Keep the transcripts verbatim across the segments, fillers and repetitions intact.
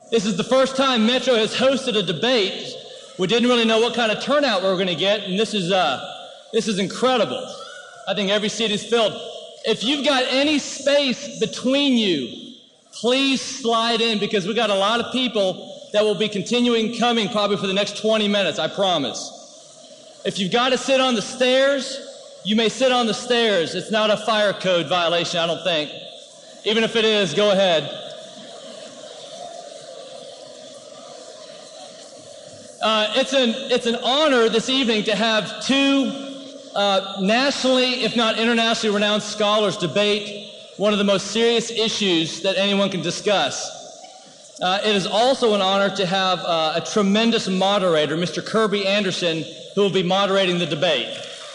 This is the first time Metro has hosted a debate. We didn't really know what kind of turnout we were going to get, and this is uh, this is incredible. I think every seat is filled. If you've got any space between you, please slide in, because we've got a lot of people that will be continuing coming probably for the next twenty minutes, I promise. If you've got to sit on the stairs, you may sit on the stairs. It's not a fire code violation, I don't think. Even if it is, go ahead. Uh, it's an it's an honor this evening to have two uh, nationally, if not internationally renowned scholars debate one of the most serious issues that anyone can discuss. Uh, it is also an honor to have uh, a tremendous moderator, Mister Kirby Anderson, who will be moderating the debate.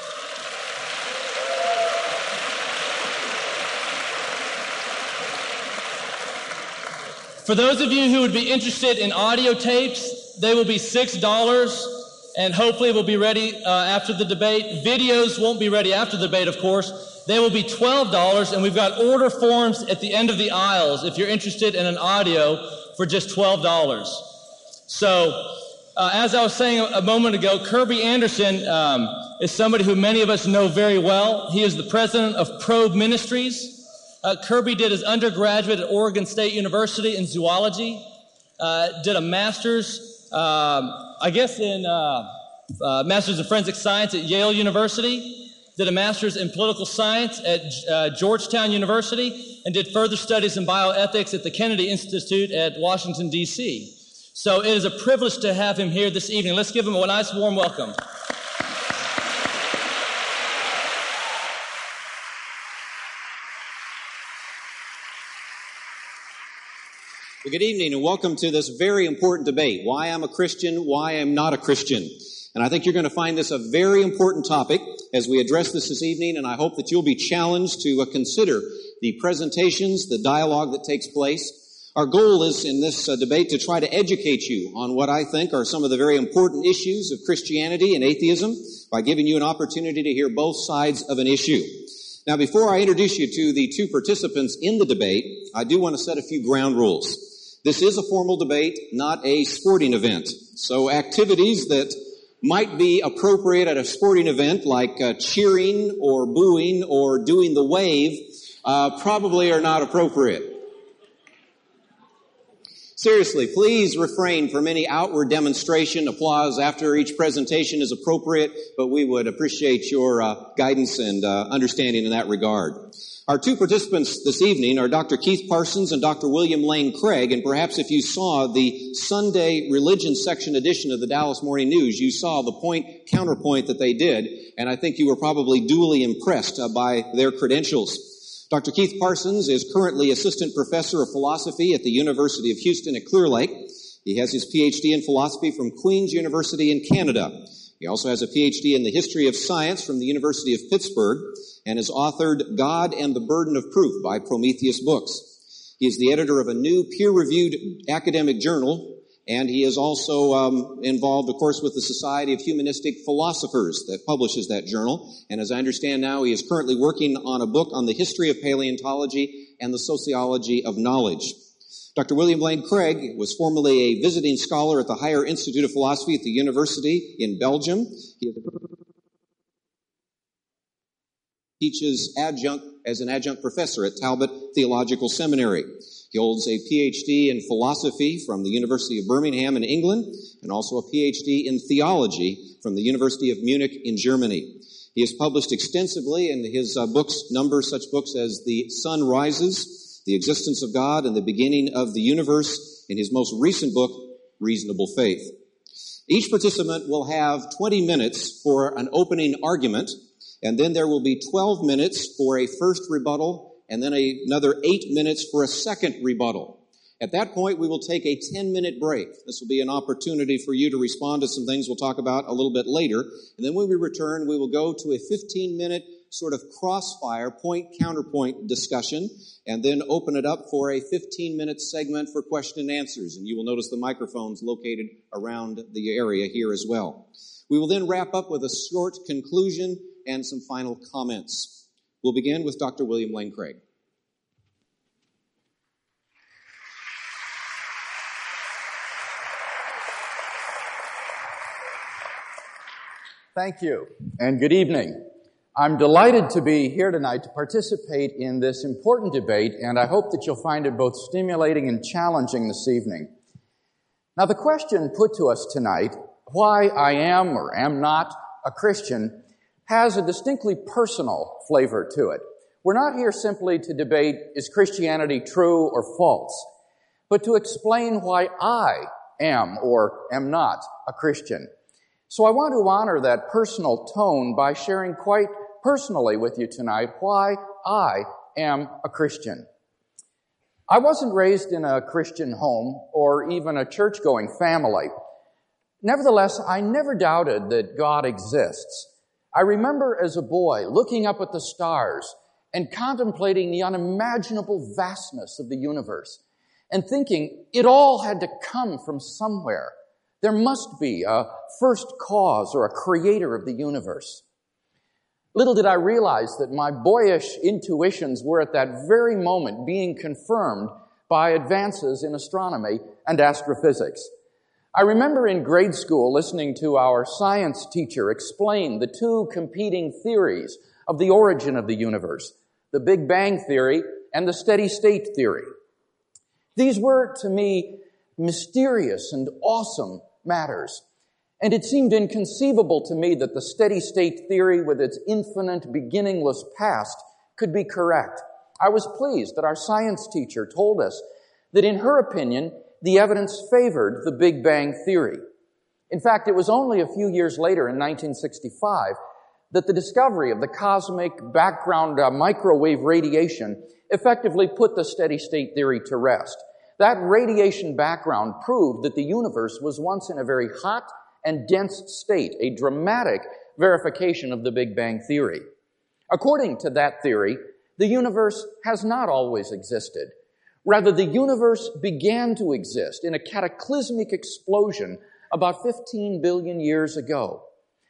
For those of you who would be interested in audio tapes, they will be six dollars, and hopefully will be ready uh, after the debate. Videos won't be ready after the debate, of course. They will be twelve dollars, and we've got order forms at the end of the aisles if you're interested in an audio for just twelve dollars. So, uh, as I was saying a, a moment ago, Kirby Anderson um, is somebody who many of us know very well. He is the president of Probe Ministries. Uh, Kirby did his undergraduate at Oregon State University in zoology, uh, did a master's Um, I guess in uh, uh, Master's in Forensic Science at Yale University, did a Master's in Political Science at uh, Georgetown University, and did further studies in bioethics at the Kennedy Institute at Washington, D C So it is a privilege to have him here this evening. Let's give him a nice warm welcome. Well, good evening and welcome to this very important debate, why I'm a Christian, why I'm not a Christian. And I think you're going to find this a very important topic as we address this this evening, and I hope that you'll be challenged to uh, consider the presentations, the dialogue that takes place. Our goal is in this uh, debate to try to educate you on what I think are some of the very important issues of Christianity and atheism by giving you an opportunity to hear both sides of an issue. Now, before I introduce you to the two participants in the debate, I do want to set a few ground rules. This is a formal debate, not a sporting event. So activities that might be appropriate at a sporting event, like uh, cheering or booing or doing the wave, uh, probably are not appropriate. Seriously, please refrain from any outward demonstration. Applause after each presentation is appropriate, but we would appreciate your uh, guidance and uh, understanding in that regard. Our two participants this evening are Doctor Keith Parsons and Doctor William Lane Craig, and perhaps if you saw the Sunday religion section edition of the Dallas Morning News, you saw the point counterpoint that they did, and I think you were probably duly impressed uh, by their credentials. Doctor Keith Parsons is currently Assistant Professor of Philosophy at the University of Houston at Clear Lake. He has his P H D in philosophy from Queen's University in Canada. He also has a P H D in the history of science from the University of Pittsburgh and has authored God and the Burden of Proof by Prometheus Books. He is the editor of a new peer-reviewed academic journal, and he is also um, involved, of course, with the Society of Humanistic Philosophers that publishes that journal. And as I understand now, he is currently working on a book on the history of paleontology and the sociology of knowledge. Doctor William Lane Craig was formerly a visiting scholar at the Higher Institute of Philosophy at the University in Belgium. He teaches adjunct as an adjunct professor at Talbot Theological Seminary. He holds a P H D in philosophy from the University of Birmingham in England and also a P H D in theology from the University of Munich in Germany. He has published extensively, and his uh, books number such books as The Sun Rises, The Existence of God, and the Beginning of the Universe, in his most recent book, Reasonable Faith. Each participant will have twenty minutes for an opening argument, and then there will be twelve minutes for a first rebuttal, and then a, another eight minutes for a second rebuttal. At that point, we will take a ten-minute break. This will be an opportunity for you to respond to some things we'll talk about a little bit later. And then when we return, we will go to a fifteen-minute sort of crossfire, point-counterpoint discussion, and then open it up for a fifteen-minute segment for question and answers. And you will notice the microphones located around the area here as well. We will then wrap up with a short conclusion and some final comments. We'll begin with Doctor William Lane Craig. Thank you, and good evening. I'm delighted to be here tonight to participate in this important debate, and I hope that you'll find it both stimulating and challenging this evening. Now, the question put to us tonight, why I am or am not a Christian, has a distinctly personal flavor to it. We're not here simply to debate, is Christianity true or false, but to explain why I am or am not a Christian. So I want to honor that personal tone by sharing quite personally with you tonight why I am a Christian. I wasn't raised in a Christian home or even a church-going family. Nevertheless, I never doubted that God exists. I remember as a boy looking up at the stars and contemplating the unimaginable vastness of the universe and thinking it all had to come from somewhere. There must be a first cause or a creator of the universe. Little did I realize that my boyish intuitions were at that very moment being confirmed by advances in astronomy and astrophysics. I remember in grade school listening to our science teacher explain the two competing theories of the origin of the universe, the Big Bang theory and the steady state theory. These were, to me, mysterious and awesome matters. And it seemed inconceivable to me that the steady-state theory with its infinite, beginningless past could be correct. I was pleased that our science teacher told us that in her opinion, the evidence favored the Big Bang theory. In fact, it was only a few years later in nineteen sixty-five that the discovery of the cosmic background uh, microwave radiation effectively put the steady-state theory to rest. That radiation background proved that the universe was once in a very hot and dense state, a dramatic verification of the Big Bang theory. According to that theory, the universe has not always existed. Rather, the universe began to exist in a cataclysmic explosion about fifteen billion years ago.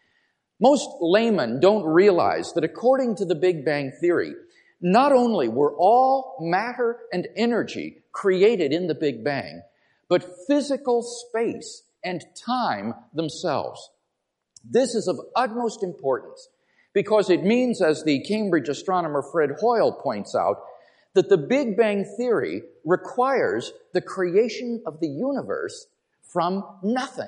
Most laymen don't realize that according to the Big Bang theory, not only were all matter and energy created in the Big Bang, but physical space and time themselves. This is of utmost importance because it means, as the Cambridge astronomer Fred Hoyle points out, that the Big Bang theory requires the creation of the universe from nothing.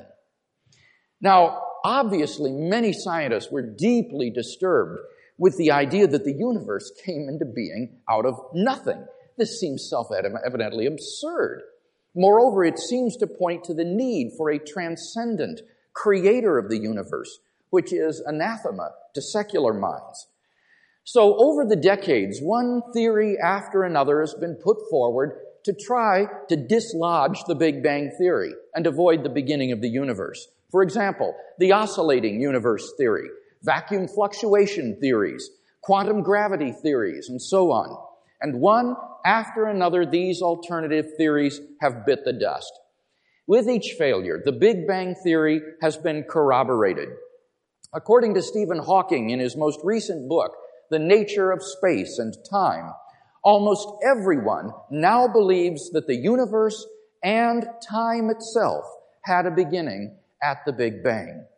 Now, obviously, many scientists were deeply disturbed with the idea that the universe came into being out of nothing. This seems self-evidently absurd. Moreover, it seems to point to the need for a transcendent creator of the universe, which is anathema to secular minds. So over the decades, one theory after another has been put forward to try to dislodge the Big Bang theory and avoid the beginning of the universe. For example, the oscillating universe theory, vacuum fluctuation theories, quantum gravity theories, and so on. And one after another, these alternative theories have bit the dust. With each failure, the Big Bang theory has been corroborated. According to Stephen Hawking in his most recent book, The Nature of Space and Time, almost everyone now believes that the universe and time itself had a beginning at the Big Bang.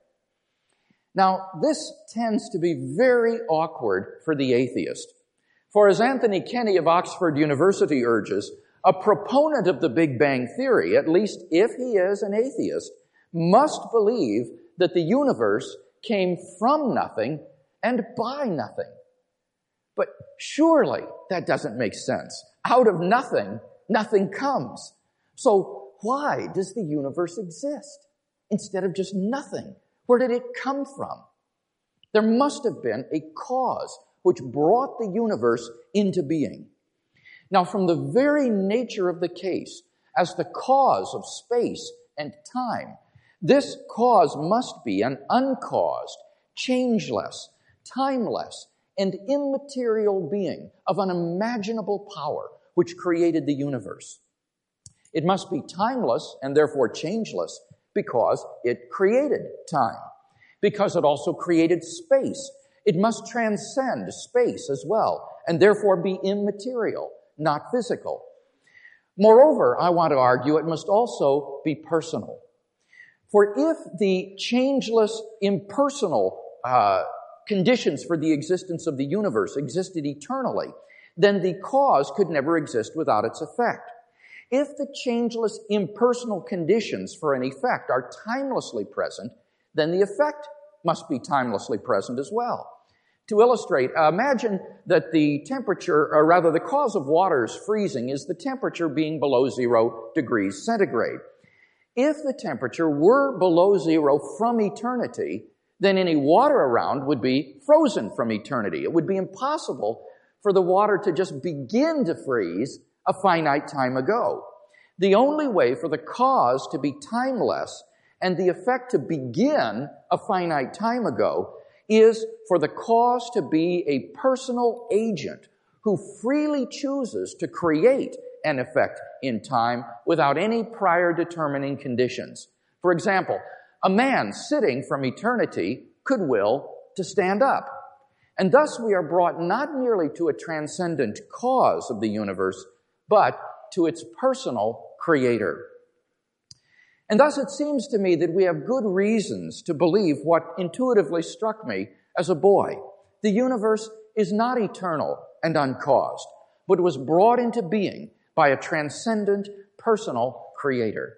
Now, this tends to be very awkward for the atheist. For as Anthony Kenny of Oxford University urges, a proponent of the Big Bang theory, at least if he is an atheist, must believe that the universe came from nothing and by nothing. But surely that doesn't make sense. Out of nothing, nothing comes. So why does the universe exist instead of just nothing? Where did it come from? There must have been a cause which brought the universe into being. Now, from the very nature of the case, as the cause of space and time, this cause must be an uncaused, changeless, timeless, and immaterial being of unimaginable power which created the universe. It must be timeless and therefore changeless because it created time, because it also created space. It must transcend space as well, and therefore be immaterial, not physical. Moreover, I want to argue it must also be personal. For if the changeless, impersonal uh, conditions for the existence of the universe existed eternally, then the cause could never exist without its effect. If the changeless, impersonal conditions for an effect are timelessly present, then the effect must be timelessly present as well. To illustrate, uh, imagine that the temperature, or rather the cause of water's freezing is the temperature being below zero degrees centigrade. If the temperature were below zero from eternity, then any water around would be frozen from eternity. It would be impossible for the water to just begin to freeze a finite time ago. The only way for the cause to be timeless and the effect to begin a finite time ago is for the cause to be a personal agent who freely chooses to create an effect in time without any prior determining conditions. For example, a man sitting from eternity could will to stand up. And thus we are brought not merely to a transcendent cause of the universe, but to its personal creator. And thus it seems to me that we have good reasons to believe what intuitively struck me as a boy. The universe is not eternal and uncaused, but was brought into being by a transcendent, personal creator.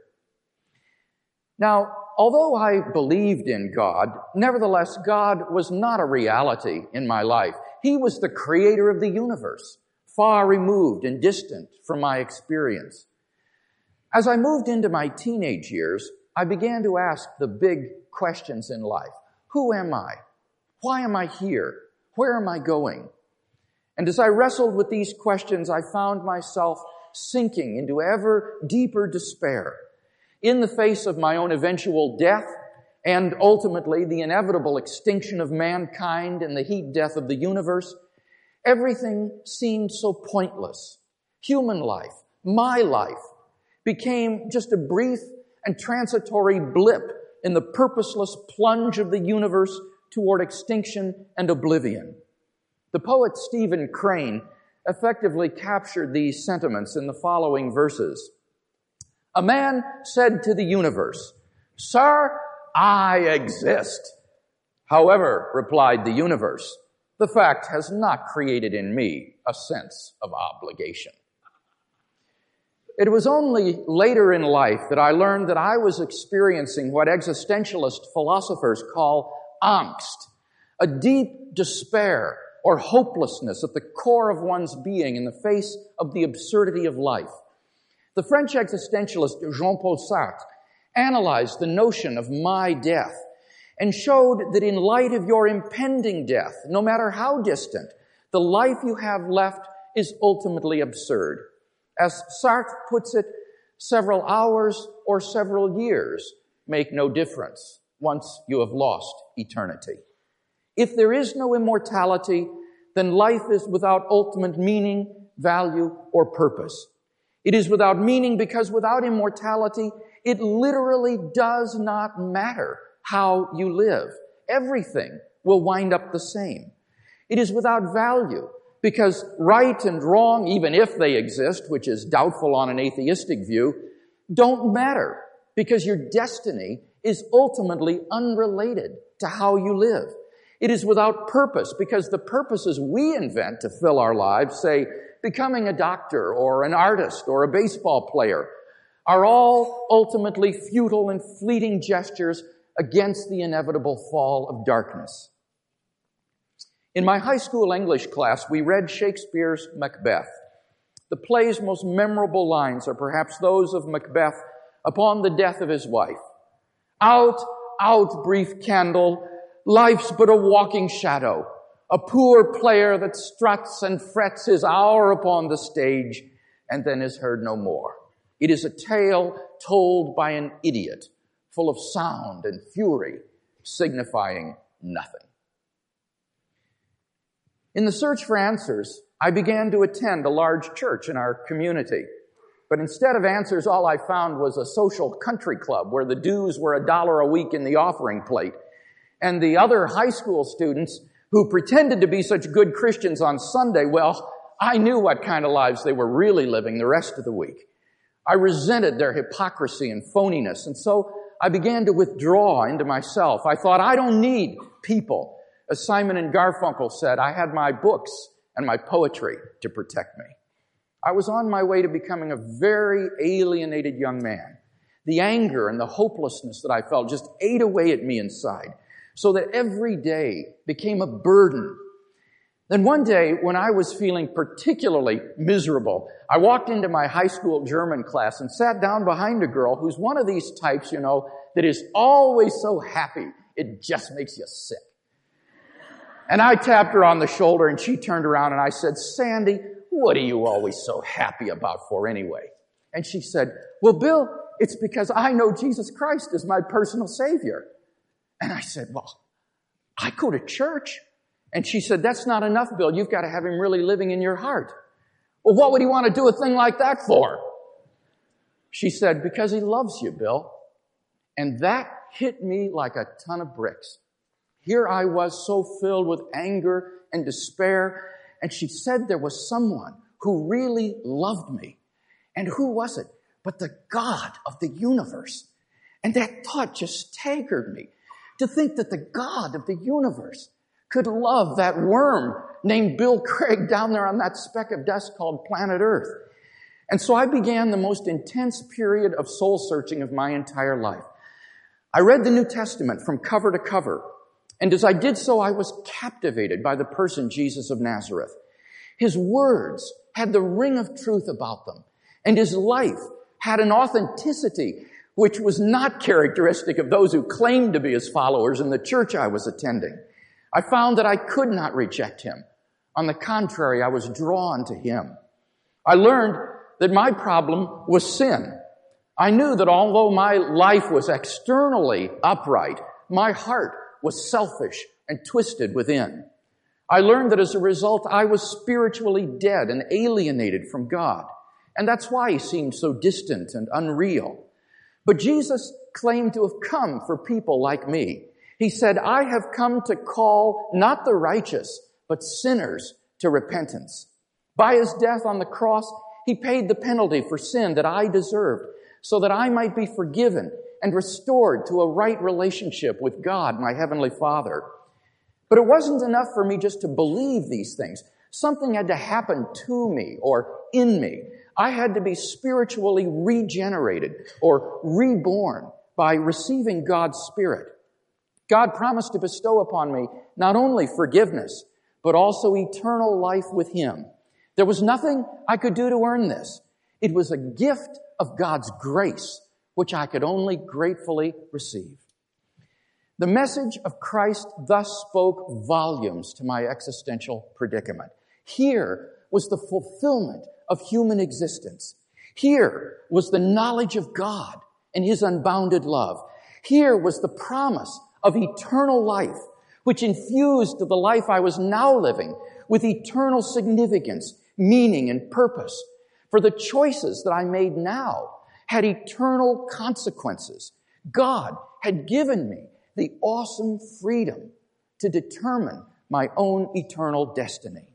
Now, although I believed in God, nevertheless, God was not a reality in my life. He was the creator of the universe, far removed and distant from my experience. As I moved into my teenage years, I began to ask the big questions in life. Who am I? Why am I here? Where am I going? And as I wrestled with these questions, I found myself sinking into ever deeper despair. In the face of my own eventual death and ultimately the inevitable extinction of mankind and the heat death of the universe, everything seemed so pointless. Human life, my life, became just a brief and transitory blip in the purposeless plunge of the universe toward extinction and oblivion. The poet Stephen Crane effectively captured these sentiments in the following verses. A man said to the universe, "Sir, I exist." However, replied the universe, "the fact has not created in me a sense of obligation." It was only later in life that I learned that I was experiencing what existentialist philosophers call angst, a deep despair or hopelessness at the core of one's being in the face of the absurdity of life. The French existentialist Jean-Paul Sartre analyzed the notion of my death and showed that in light of your impending death, no matter how distant, the life you have left is ultimately absurd. As Sartre puts it, several hours or several years make no difference once you have lost eternity. If there is no immortality, then life is without ultimate meaning, value, or purpose. It is without meaning because without immortality, it literally does not matter how you live. Everything will wind up the same. It is without value because right and wrong, even if they exist, which is doubtful on an atheistic view, don't matter because your destiny is ultimately unrelated to how you live. It is without purpose because the purposes we invent to fill our lives, say, becoming a doctor or an artist or a baseball player, are all ultimately futile and fleeting gestures against the inevitable fall of darkness. In my high school English class, we read Shakespeare's Macbeth. The play's most memorable lines are perhaps those of Macbeth upon the death of his wife. Out, out, brief candle, life's but a walking shadow, a poor player that struts and frets his hour upon the stage and then is heard no more. It is a tale told by an idiot, full of sound and fury, signifying nothing. In the search for answers, I began to attend a large church in our community. But instead of answers, all I found was a social country club where the dues were a dollar a week in the offering plate. And the other high school students who pretended to be such good Christians on Sunday, well, I knew what kind of lives they were really living the rest of the week. I resented their hypocrisy and phoniness, and so I began to withdraw into myself. I thought, I don't need people As Simon and Garfunkel said, I had my books and my poetry to protect me. I was on my way to becoming a very alienated young man. The anger and the hopelessness that I felt just ate away at me inside, so that every day became a burden. Then one day, when I was feeling particularly miserable, I walked into my high school German class and sat down behind a girl who's one of these types, you know, that is always so happy, it just makes you sick. And I tapped her on the shoulder, and she turned around, and I said, Sandy, what are you always so happy about for anyway? And she said, well, Bill, it's because I know Jesus Christ is my personal Savior. And I said, well, I go to church. And she said, that's not enough, Bill. You've got to have Him really living in your heart. Well, what would He want to do a thing like that for? She said, because He loves you, Bill. And that hit me like a ton of bricks. Here I was so filled with anger and despair. And she said there was someone who really loved me. And who was it but the God of the universe? And that thought just staggered me. To think that the God of the universe could love that worm named Bill Craig down there on that speck of dust called planet Earth. And so I began the most intense period of soul searching of my entire life. I read the New Testament from cover to cover. And as I did so, I was captivated by the person Jesus of Nazareth. His words had the ring of truth about them. And His life had an authenticity which was not characteristic of those who claimed to be His followers in the church I was attending. I found that I could not reject Him. On the contrary, I was drawn to Him. I learned that my problem was sin. I knew that although my life was externally upright, my heart was selfish and twisted within. I learned that as a result, I was spiritually dead and alienated from God. And that's why He seemed so distant and unreal. But Jesus claimed to have come for people like me. He said, I have come to call not the righteous, but sinners to repentance. By His death on the cross, He paid the penalty for sin that I deserved, so that I might be forgiven and restored to a right relationship with God, my Heavenly Father. But it wasn't enough for me just to believe these things. Something had to happen to me or in me. I had to be spiritually regenerated or reborn by receiving God's Spirit. God promised to bestow upon me not only forgiveness, but also eternal life with Him. There was nothing I could do to earn this. It was a gift of God's grace, which I could only gratefully receive. The message of Christ thus spoke volumes to my existential predicament. Here was the fulfillment of human existence. Here was the knowledge of God and His unbounded love. Here was the promise of eternal life, which infused the life I was now living with eternal significance, meaning, and purpose. For the choices that I made now had eternal consequences. God had given me the awesome freedom to determine my own eternal destiny.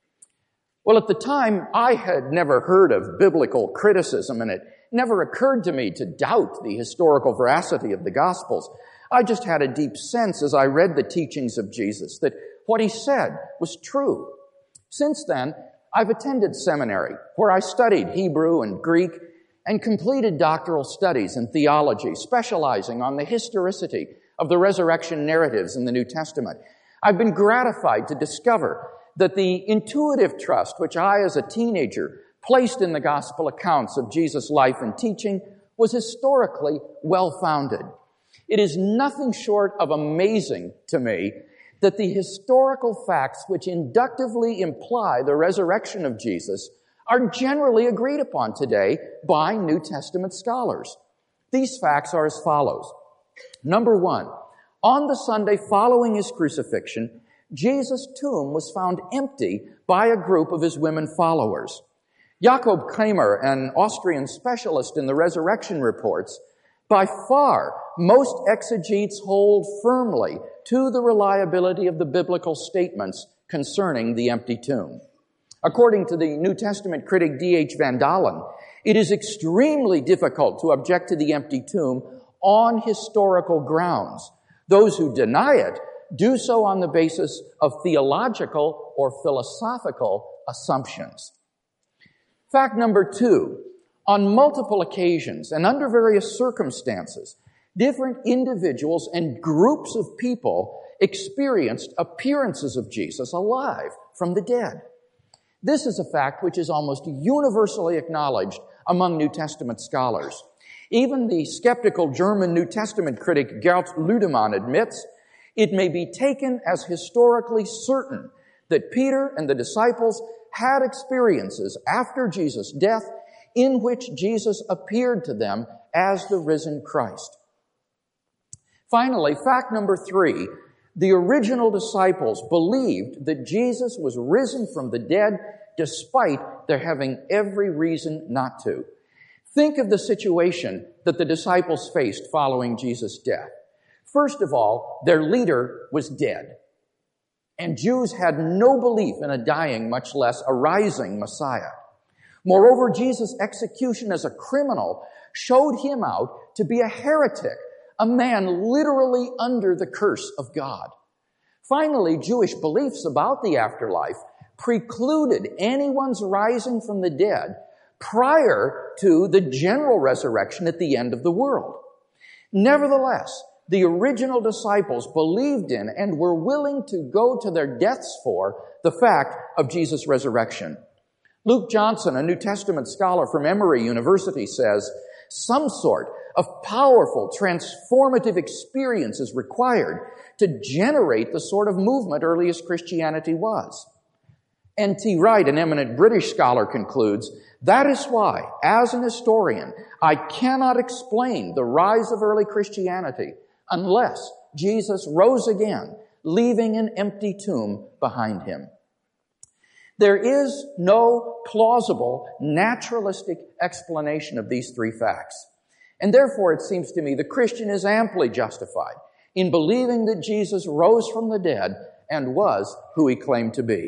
Well, at the time, I had never heard of biblical criticism, and it never occurred to me to doubt the historical veracity of the Gospels. I just had a deep sense as I read the teachings of Jesus that what He said was true. Since then, I've attended seminary where I studied Hebrew and Greek and completed doctoral studies in theology, specializing on the historicity of the resurrection narratives in the New Testament. I've been gratified to discover that the intuitive trust which I, as a teenager, placed in the gospel accounts of Jesus' life and teaching was historically well-founded. It is nothing short of amazing to me that the historical facts which inductively imply the resurrection of Jesus are generally agreed upon today by New Testament scholars. These facts are as follows. Number one, on the Sunday following His crucifixion, Jesus' tomb was found empty by a group of His women followers. Jakob Kramer, an Austrian specialist in the resurrection reports, by far, most exegetes hold firmly to the reliability of the biblical statements concerning the empty tomb. According to the New Testament critic D H Van Dalen, it is extremely difficult to object to the empty tomb on historical grounds. Those who deny it do so on the basis of theological or philosophical assumptions. Fact number two, on multiple occasions and under various circumstances, different individuals and groups of people experienced appearances of Jesus alive from the dead. This is a fact which is almost universally acknowledged among New Testament scholars. Even the skeptical German New Testament critic Gert Lüdemann admits it may be taken as historically certain that Peter and the disciples had experiences after Jesus' death in which Jesus appeared to them as the risen Christ. Finally, fact number three, the original disciples believed that Jesus was risen from the dead despite their having every reason not to. Think of the situation that the disciples faced following Jesus' death. First of all, their leader was dead, and Jews had no belief in a dying, much less a rising Messiah. Moreover, Jesus' execution as a criminal showed him out to be a heretic, a man literally under the curse of God. Finally, Jewish beliefs about the afterlife precluded anyone's rising from the dead prior to the general resurrection at the end of the world. Nevertheless, the original disciples believed in and were willing to go to their deaths for the fact of Jesus' resurrection. Luke Johnson, a New Testament scholar from Emory University, says, some sort of powerful, transformative experience is required to generate the sort of movement earliest Christianity was. N T Wright, an eminent British scholar, concludes, that is why, as an historian, I cannot explain the rise of early Christianity unless Jesus rose again, leaving an empty tomb behind him. There is no plausible, naturalistic explanation of these three facts. And therefore, it seems to me the Christian is amply justified in believing that Jesus rose from the dead and was who he claimed to be.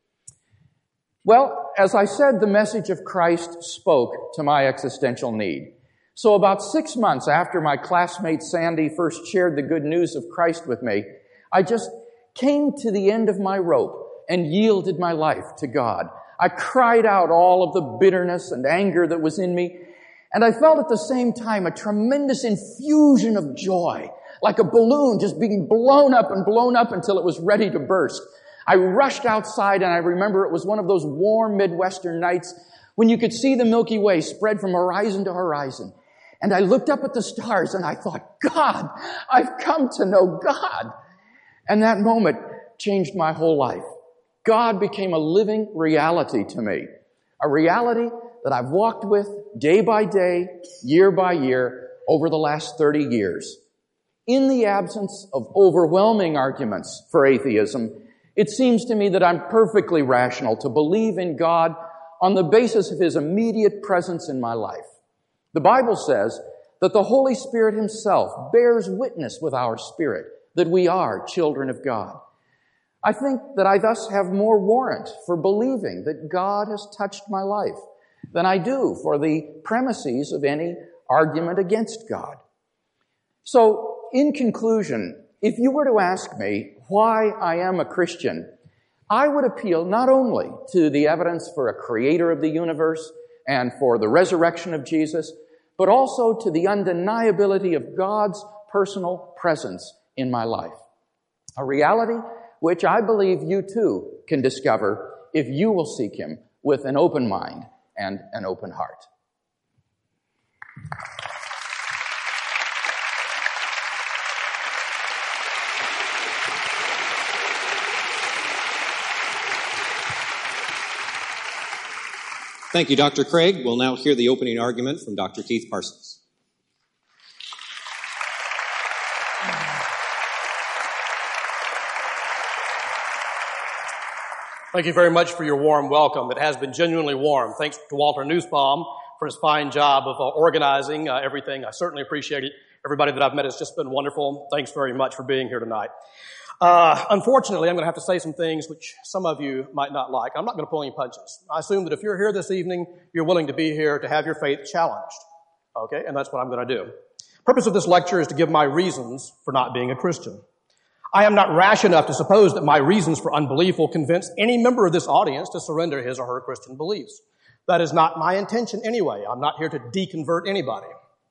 Well, as I said, the message of Christ spoke to my existential need. So about six months after my classmate Sandy first shared the good news of Christ with me, I just came to the end of my rope and yielded my life to God. I cried out all of the bitterness and anger that was in me, and I felt at the same time a tremendous infusion of joy, like a balloon just being blown up and blown up until it was ready to burst. I rushed outside, and I remember it was one of those warm Midwestern nights when you could see the Milky Way spread from horizon to horizon. And I looked up at the stars, and I thought, God, I've come to know God. And that moment changed my whole life. God became a living reality to me, a reality that I've walked with day by day, year by year, over the last thirty years. In the absence of overwhelming arguments for atheism, it seems to me that I'm perfectly rational to believe in God on the basis of his immediate presence in my life. The Bible says that the Holy Spirit himself bears witness with our spirit that we are children of God. I think that I thus have more warrant for believing that God has touched my life than I do for the premises of any argument against God. So, in conclusion, if you were to ask me why I am a Christian, I would appeal not only to the evidence for a creator of the universe and for the resurrection of Jesus, but also to the undeniability of God's personal presence in my life. A reality which I believe you too can discover if you will seek him with an open mind and an open heart. Thank you, Doctor Craig. We'll now hear the opening argument from Doctor Keith Parsons. Thank you very much for your warm welcome. It has been genuinely warm. Thanks to Walter Nussbaum for his fine job of uh, organizing uh, everything. I certainly appreciate it. Everybody that I've met has just been wonderful. Thanks very much for being here tonight. Uh, unfortunately, I'm going to have to say some things which some of you might not like. I'm not going to pull any punches. I assume that if you're here this evening, you're willing to be here to have your faith challenged. Okay? And that's what I'm going to do. The purpose of this lecture is to give my reasons for not being a Christian. I am not rash enough to suppose that my reasons for unbelief will convince any member of this audience to surrender his or her Christian beliefs. That is not my intention anyway. I'm not here to deconvert anybody.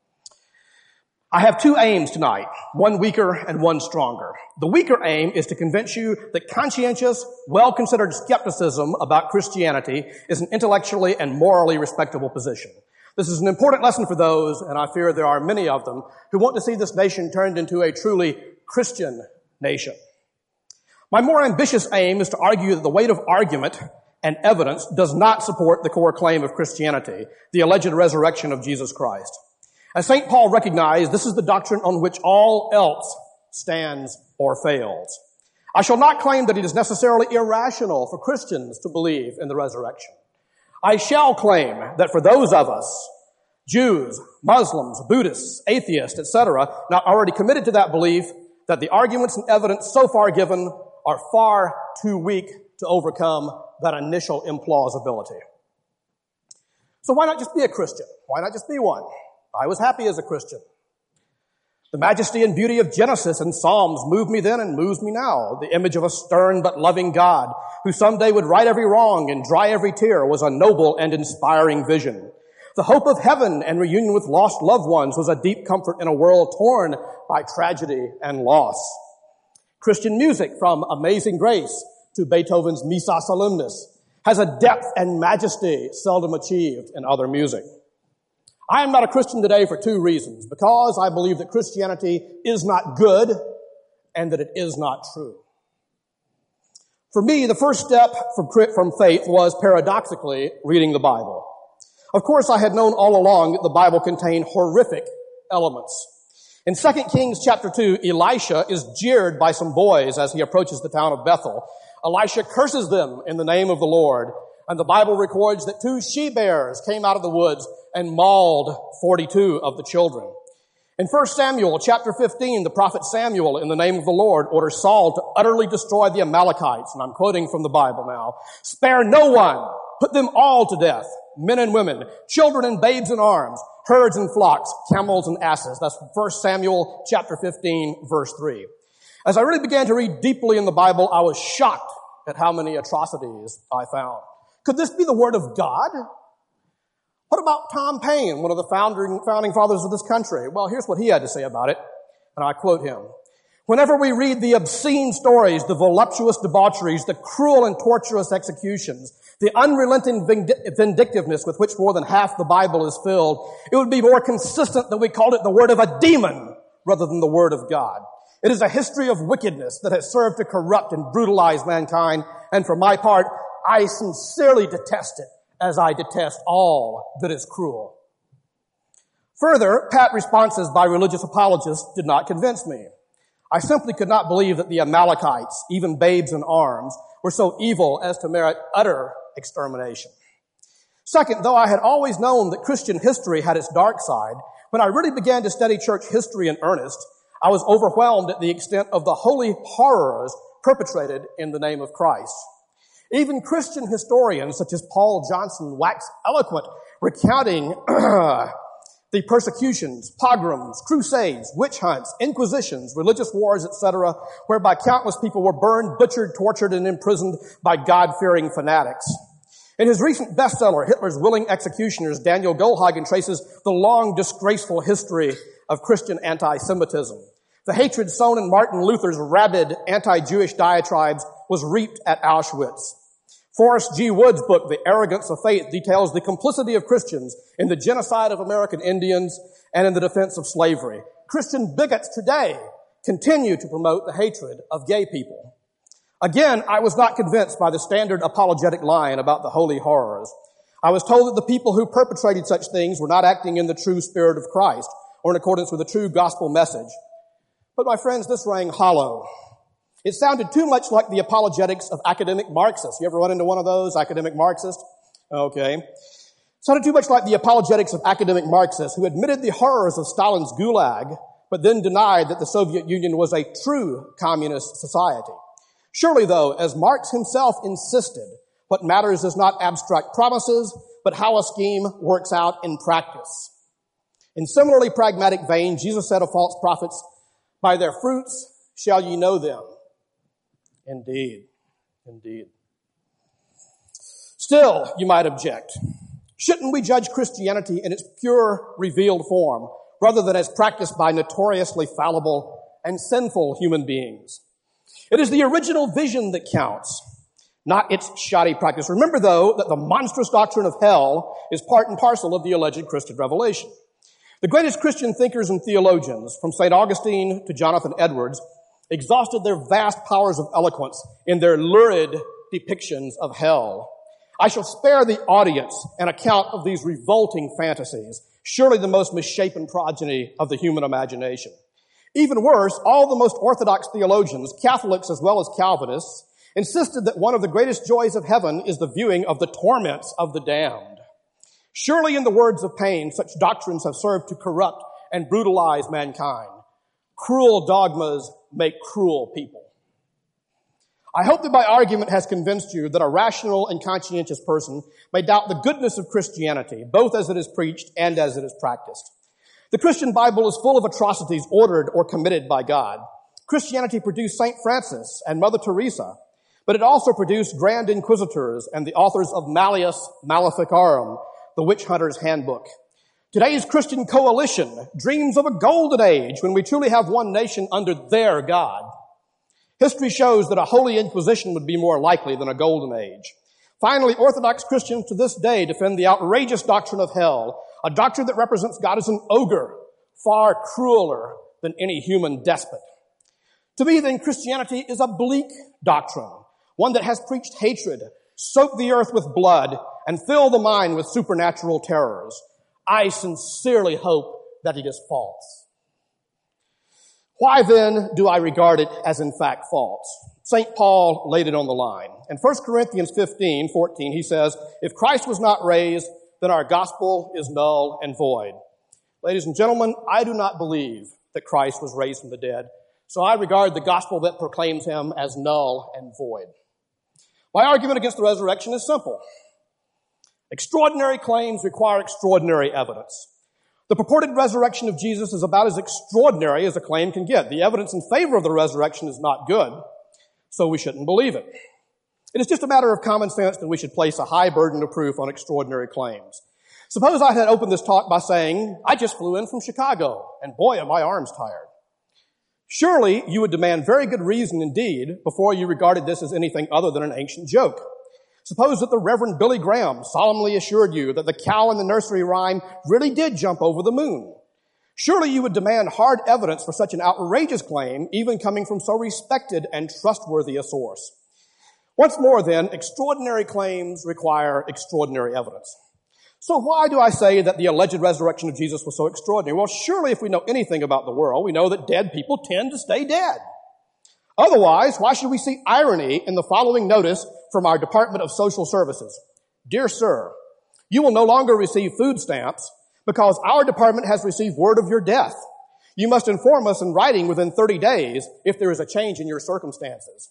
I have two aims tonight, one weaker and one stronger. The weaker aim is to convince you that conscientious, well-considered skepticism about Christianity is an intellectually and morally respectable position. This is an important lesson for those, and I fear there are many of them, who want to see this nation turned into a truly Christian nation. My more ambitious aim is to argue that the weight of argument and evidence does not support the core claim of Christianity, the alleged resurrection of Jesus Christ. As Saint Paul recognized, this is the doctrine on which all else stands or fails. I shall not claim that it is necessarily irrational for Christians to believe in the resurrection. I shall claim that for those of us, Jews, Muslims, Buddhists, atheists, et cetera, not already committed to that belief, that the arguments and evidence so far given are far too weak to overcome that initial implausibility. So why not just be a Christian? Why not just be one? I was happy as a Christian. The majesty and beauty of Genesis and Psalms moved me then and moves me now. The image of a stern but loving God who someday would right every wrong and dry every tear was a noble and inspiring vision. The hope of heaven and reunion with lost loved ones was a deep comfort in a world torn by tragedy and loss. Christian music, from Amazing Grace to Beethoven's Missa Solemnis, has a depth and majesty seldom achieved in other music. I am not a Christian today for two reasons. Because I believe that Christianity is not good and that it is not true. For me, the first step from, from faith was, paradoxically, reading the Bible. Of course, I had known all along that the Bible contained horrific elements. In Second Kings chapter two, Elisha is jeered by some boys as he approaches the town of Bethel. Elisha curses them in the name of the Lord, and the Bible records that two she-bears came out of the woods and mauled forty-two of the children. In First Samuel chapter fifteen, the prophet Samuel, in the name of the Lord, orders Saul to utterly destroy the Amalekites, and I'm quoting from the Bible now. Spare no one, put them all to death, men and women, children and babes in arms, herds and flocks, camels and asses. That's First Samuel chapter fifteen, verse three. As I really began to read deeply in the Bible, I was shocked at how many atrocities I found. Could this be the Word of God? What about Tom Paine, one of the founding, founding fathers of this country? Well, here's what he had to say about it, and I quote him. Whenever we read the obscene stories, the voluptuous debaucheries, the cruel and torturous executions, the unrelenting vindictiveness with which more than half the Bible is filled, it would be more consistent that we called it the word of a demon rather than the word of God. It is a history of wickedness that has served to corrupt and brutalize mankind, and for my part, I sincerely detest it, as I detest all that is cruel. Further, pat responses by religious apologists did not convince me. I simply could not believe that the Amalekites, even babes in arms, were so evil as to merit utter extermination. Second, though I had always known that Christian history had its dark side, when I really began to study church history in earnest, I was overwhelmed at the extent of the holy horrors perpetrated in the name of Christ. Even Christian historians such as Paul Johnson wax eloquent, recounting the persecutions, pogroms, crusades, witch hunts, inquisitions, religious wars, et cetera, whereby countless people were burned, butchered, tortured, and imprisoned by God-fearing fanatics. In his recent bestseller, Hitler's Willing Executioners, Daniel Goldhagen traces the long, disgraceful history of Christian anti-Semitism. The hatred sown in Martin Luther's rabid anti-Jewish diatribes was reaped at Auschwitz. Forrest G. Wood's book, The Arrogance of Faith, details the complicity of Christians in the genocide of American Indians and in the defense of slavery. Christian bigots today continue to promote the hatred of gay people. Again, I was not convinced by the standard apologetic line about the holy horrors. I was told that the people who perpetrated such things were not acting in the true spirit of Christ or in accordance with the true gospel message. But my friends, this rang hollow. It sounded too much like the apologetics of academic Marxists. You ever run into one of those, academic Marxists? Okay. It sounded too much like the apologetics of academic Marxists who admitted the horrors of Stalin's Gulag, but then denied that the Soviet Union was a true communist society. Surely, though, as Marx himself insisted, what matters is not abstract promises, but how a scheme works out in practice. In similarly pragmatic vein, Jesus said of false prophets, "By their fruits shall ye know them." Indeed. Indeed. Still, you might object, shouldn't we judge Christianity in its pure, revealed form, rather than as practiced by notoriously fallible and sinful human beings? It is the original vision that counts, not its shoddy practice. Remember, though, that the monstrous doctrine of hell is part and parcel of the alleged Christian revelation. The greatest Christian thinkers and theologians, from Saint Augustine to Jonathan Edwards, exhausted their vast powers of eloquence in their lurid depictions of hell. I shall spare the audience an account of these revolting fantasies, surely the most misshapen progeny of the human imagination. Even worse, all the most orthodox theologians, Catholics as well as Calvinists, insisted that one of the greatest joys of heaven is the viewing of the torments of the damned. Surely in the words of Paine, such doctrines have served to corrupt and brutalize mankind. Cruel dogmas make cruel people. I hope that my argument has convinced you that a rational and conscientious person may doubt the goodness of Christianity, both as it is preached and as it is practiced. The Christian Bible is full of atrocities ordered or committed by God. Christianity produced Saint Francis and Mother Teresa, but it also produced grand inquisitors and the authors of Malleus Maleficarum, the witch hunter's handbook. Today's Christian coalition dreams of a golden age when we truly have one nation under their God. History shows that a holy inquisition would be more likely than a golden age. Finally, Orthodox Christians to this day defend the outrageous doctrine of hell, a doctrine that represents God as an ogre, far crueler than any human despot. To me, then, Christianity is a bleak doctrine, one that has preached hatred, soaked the earth with blood, and filled the mind with supernatural terrors. I sincerely hope that it is false. Why then do I regard it as in fact false? Saint Paul laid it on the line. In First Corinthians fifteen fourteen, he says, if Christ was not raised, then our gospel is null and void. Ladies and gentlemen, I do not believe that Christ was raised from the dead, so I regard the gospel that proclaims him as null and void. My argument against the resurrection is simple. Extraordinary claims require extraordinary evidence. The purported resurrection of Jesus is about as extraordinary as a claim can get. The evidence in favor of the resurrection is not good, so we shouldn't believe it. It is just a matter of common sense that we should place a high burden of proof on extraordinary claims. Suppose I had opened this talk by saying, I just flew in from Chicago, and boy, are my arms tired. Surely you would demand very good reason indeed before you regarded this as anything other than an ancient joke. Suppose that the Reverend Billy Graham solemnly assured you that the cow in the nursery rhyme really did jump over the moon. Surely you would demand hard evidence for such an outrageous claim, even coming from so respected and trustworthy a source. Once more then, extraordinary claims require extraordinary evidence. So why do I say that the alleged resurrection of Jesus was so extraordinary? Well, surely if we know anything about the world, we know that dead people tend to stay dead. Otherwise, why should we see irony in the following notice from our Department of Social Services? Dear sir, you will no longer receive food stamps because our department has received word of your death. You must inform us in writing within thirty days if there is a change in your circumstances.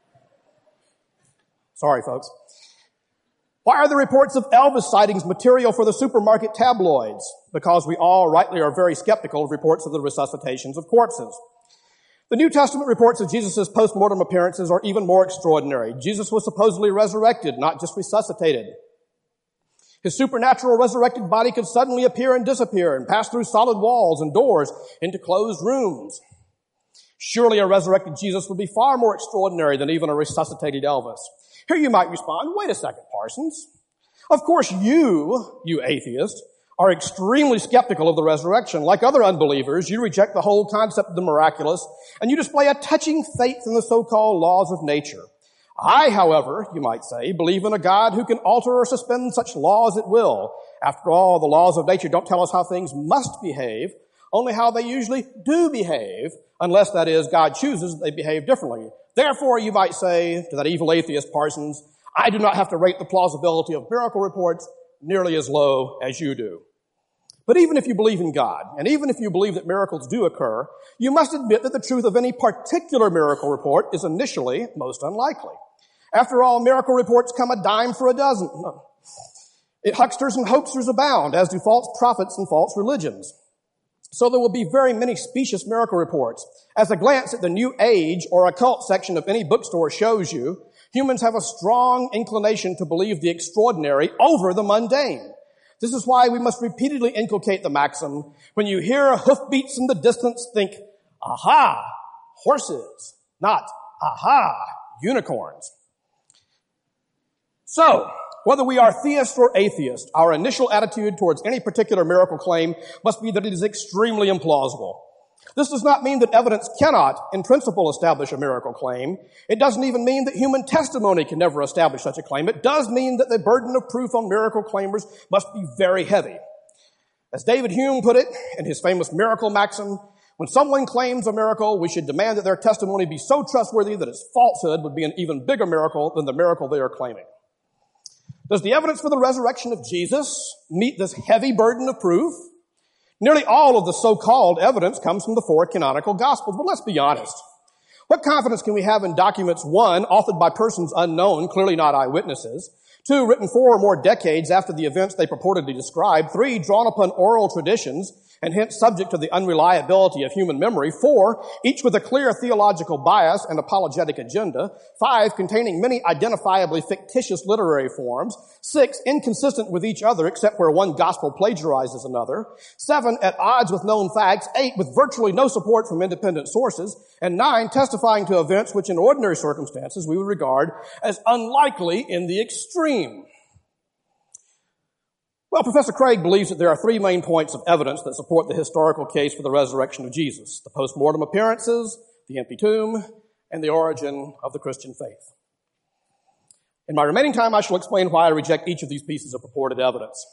Sorry, folks. Why are the reports of Elvis sightings material for the supermarket tabloids? Because we all rightly are very skeptical of reports of the resuscitations of corpses. The New Testament reports of Jesus' post-mortem appearances are even more extraordinary. Jesus was supposedly resurrected, not just resuscitated. His supernatural resurrected body could suddenly appear and disappear and pass through solid walls and doors into closed rooms. Surely a resurrected Jesus would be far more extraordinary than even a resuscitated Elvis. Here you might respond, wait a second, Parsons. Of course you, you atheist, are extremely skeptical of the resurrection. Like other unbelievers, you reject the whole concept of the miraculous, and you display a touching faith in the so-called laws of nature. I, however, you might say, believe in a God who can alter or suspend such laws at will. After all, the laws of nature don't tell us how things must behave, only how they usually do behave, unless, that is, God chooses they behave differently. Therefore, you might say to that evil atheist, Parsons, I do not have to rate the plausibility of miracle reports nearly as low as you do. But even if you believe in God, and even if you believe that miracles do occur, you must admit that the truth of any particular miracle report is initially most unlikely. After all, miracle reports come a dime for a dozen. It hucksters and hoaxers abound, as do false prophets and false religions. So there will be very many specious miracle reports. As a glance at the New Age or occult section of any bookstore shows you, humans have a strong inclination to believe the extraordinary over the mundane. This is why we must repeatedly inculcate the maxim, when you hear hoofbeats in the distance, think, aha, horses, not aha, unicorns. So, whether we are theist or atheist, our initial attitude towards any particular miracle claim must be that it is extremely implausible. This does not mean that evidence cannot, in principle, establish a miracle claim. It doesn't even mean that human testimony can never establish such a claim. It does mean that the burden of proof on miracle claimers must be very heavy. As David Hume put it in his famous miracle maxim, when someone claims a miracle, we should demand that their testimony be so trustworthy that its falsehood would be an even bigger miracle than the miracle they are claiming. Does the evidence for the resurrection of Jesus meet this heavy burden of proof? Nearly all of the so-called evidence comes from the four canonical Gospels, but let's be honest. What confidence can we have in documents, one, authored by persons unknown, clearly not eyewitnesses, two, written four or more decades after the events they purportedly describe, three, drawn upon oral traditions, and hence subject to the unreliability of human memory, four, each with a clear theological bias and apologetic agenda, five, containing many identifiably fictitious literary forms, six, inconsistent with each other except where one gospel plagiarizes another, seven, at odds with known facts, eight, with virtually no support from independent sources, and nine, testifying to events which in ordinary circumstances we would regard as unlikely in the extreme. Well, Professor Craig believes that there are three main points of evidence that support the historical case for the resurrection of Jesus: the post-mortem appearances, the empty tomb, and the origin of the Christian faith. In my remaining time, I shall explain why I reject each of these pieces of purported evidence.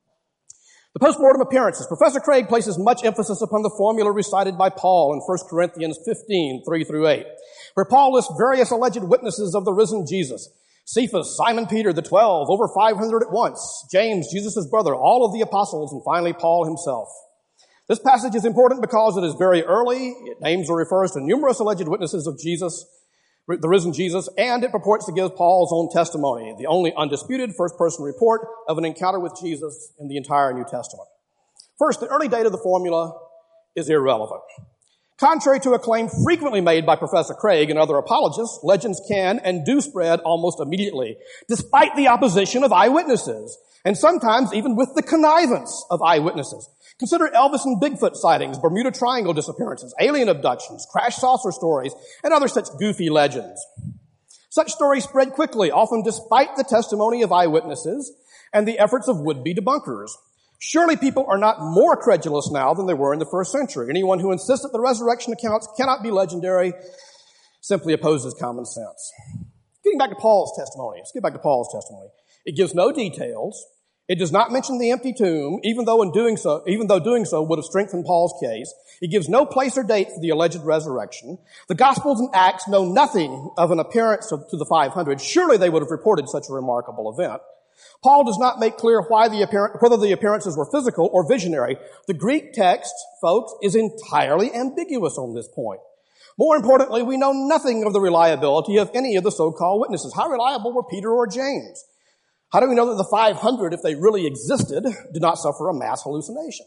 The post-mortem appearances. Professor Craig places much emphasis upon the formula recited by Paul in First Corinthians fifteen, three through eight, where Paul lists various alleged witnesses of the risen Jesus. Cephas, Simon Peter, the twelve, over five hundred at once, James, Jesus' brother, all of the apostles, and finally Paul himself. This passage is important because it is very early. It names or refers to numerous alleged witnesses of Jesus, the risen Jesus, and it purports to give Paul's own testimony, the only undisputed first-person report of an encounter with Jesus in the entire New Testament. First, the early date of the formula is irrelevant. Contrary to a claim frequently made by Professor Craig and other apologists, legends can and do spread almost immediately, despite the opposition of eyewitnesses, and sometimes even with the connivance of eyewitnesses. Consider Elvis and Bigfoot sightings, Bermuda Triangle disappearances, alien abductions, crash saucer stories, and other such goofy legends. Such stories spread quickly, often despite the testimony of eyewitnesses and the efforts of would-be debunkers. Surely people are not more credulous now than they were in the first century. Anyone who insists that the resurrection accounts cannot be legendary simply opposes common sense. Getting back to Paul's testimony. Let's get back to Paul's testimony. It gives no details. It does not mention the empty tomb, even though in doing so, even though doing so would have strengthened Paul's case. It gives no place or date for the alleged resurrection. The Gospels and Acts know nothing of an appearance to the five hundred. Surely they would have reported such a remarkable event. Paul does not make clear why the appearance, whether the appearances were physical or visionary. The Greek text, folks, is entirely ambiguous on this point. More importantly, we know nothing of the reliability of any of the so-called witnesses. How reliable were Peter or James? How do we know that the five hundred, if they really existed, did not suffer a mass hallucination?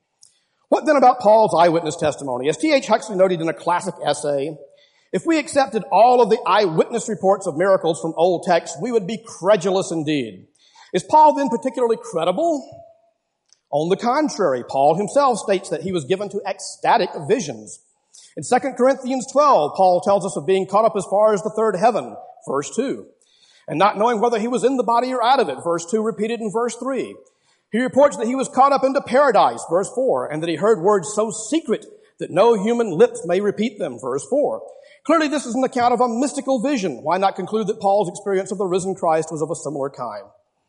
What then about Paul's eyewitness testimony? As T H Huxley noted in a classic essay, if we accepted all of the eyewitness reports of miracles from old texts, we would be credulous indeed. Is Paul then particularly credible? On the contrary, Paul himself states that he was given to ecstatic visions. In Second Corinthians twelve, Paul tells us of being caught up as far as the third heaven, verse two, and not knowing whether he was in the body or out of it, verse two repeated in verse three. He reports that he was caught up into paradise, verse four, and that he heard words so secret that no human lips may repeat them, verse four. Clearly, this is an account of a mystical vision. Why not conclude that Paul's experience of the risen Christ was of a similar kind?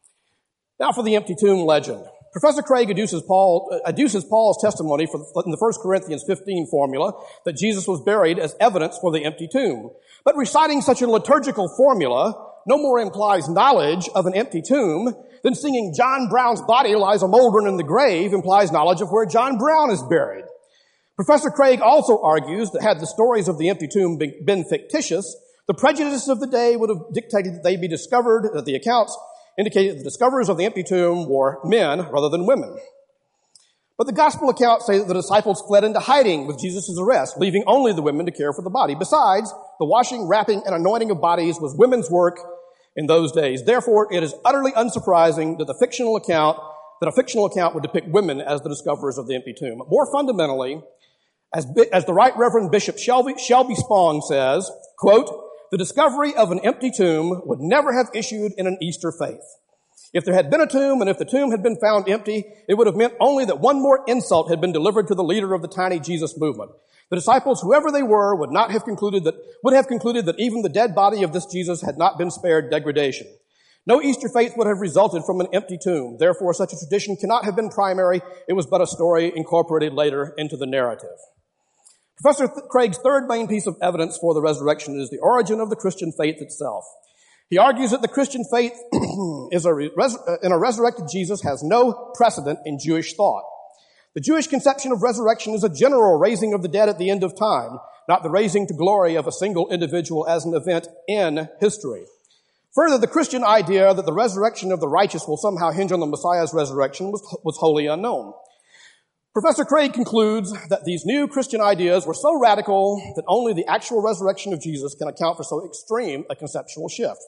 Now for the empty tomb legend. Professor Craig adduces, Paul, uh, adduces Paul's testimony for, in the First Corinthians fifteen formula that Jesus was buried as evidence for the empty tomb. But reciting such a liturgical formula no more implies knowledge of an empty tomb than singing John Brown's body lies a moldering in the grave implies knowledge of where John Brown is buried. Professor Craig also argues that had the stories of the empty tomb been fictitious, the prejudices of the day would have dictated that they be discovered, that the accounts indicated that the discoverers of the empty tomb were men rather than women. But the gospel accounts say that the disciples fled into hiding with Jesus' arrest, leaving only the women to care for the body. Besides, the washing, wrapping, and anointing of bodies was women's work in those days. Therefore, it is utterly unsurprising that the fictional account, that a fictional account would depict women as the discoverers of the empty tomb. More fundamentally, as, as the Right Reverend Bishop Shelby, Shelby Spong says, quote, "The discovery of an empty tomb would never have issued in an Easter faith. If there had been a tomb, and if the tomb had been found empty, it would have meant only that one more insult had been delivered to the leader of the tiny Jesus movement. The disciples, whoever they were, would not have concluded that, would have concluded that even the dead body of this Jesus had not been spared degradation. No Easter faith would have resulted from an empty tomb. Therefore, such a tradition cannot have been primary. It was but a story incorporated later into the narrative." Professor Craig's third main piece of evidence for the resurrection is the origin of the Christian faith itself. He argues that the Christian faith is a res- in a resurrected Jesus has no precedent in Jewish thought. The Jewish conception of resurrection is a general raising of the dead at the end of time, not the raising to glory of a single individual as an event in history. Further, the Christian idea that the resurrection of the righteous will somehow hinge on the Messiah's resurrection was, was wholly unknown. Professor Craig concludes that these new Christian ideas were so radical that only the actual resurrection of Jesus can account for so extreme a conceptual shift.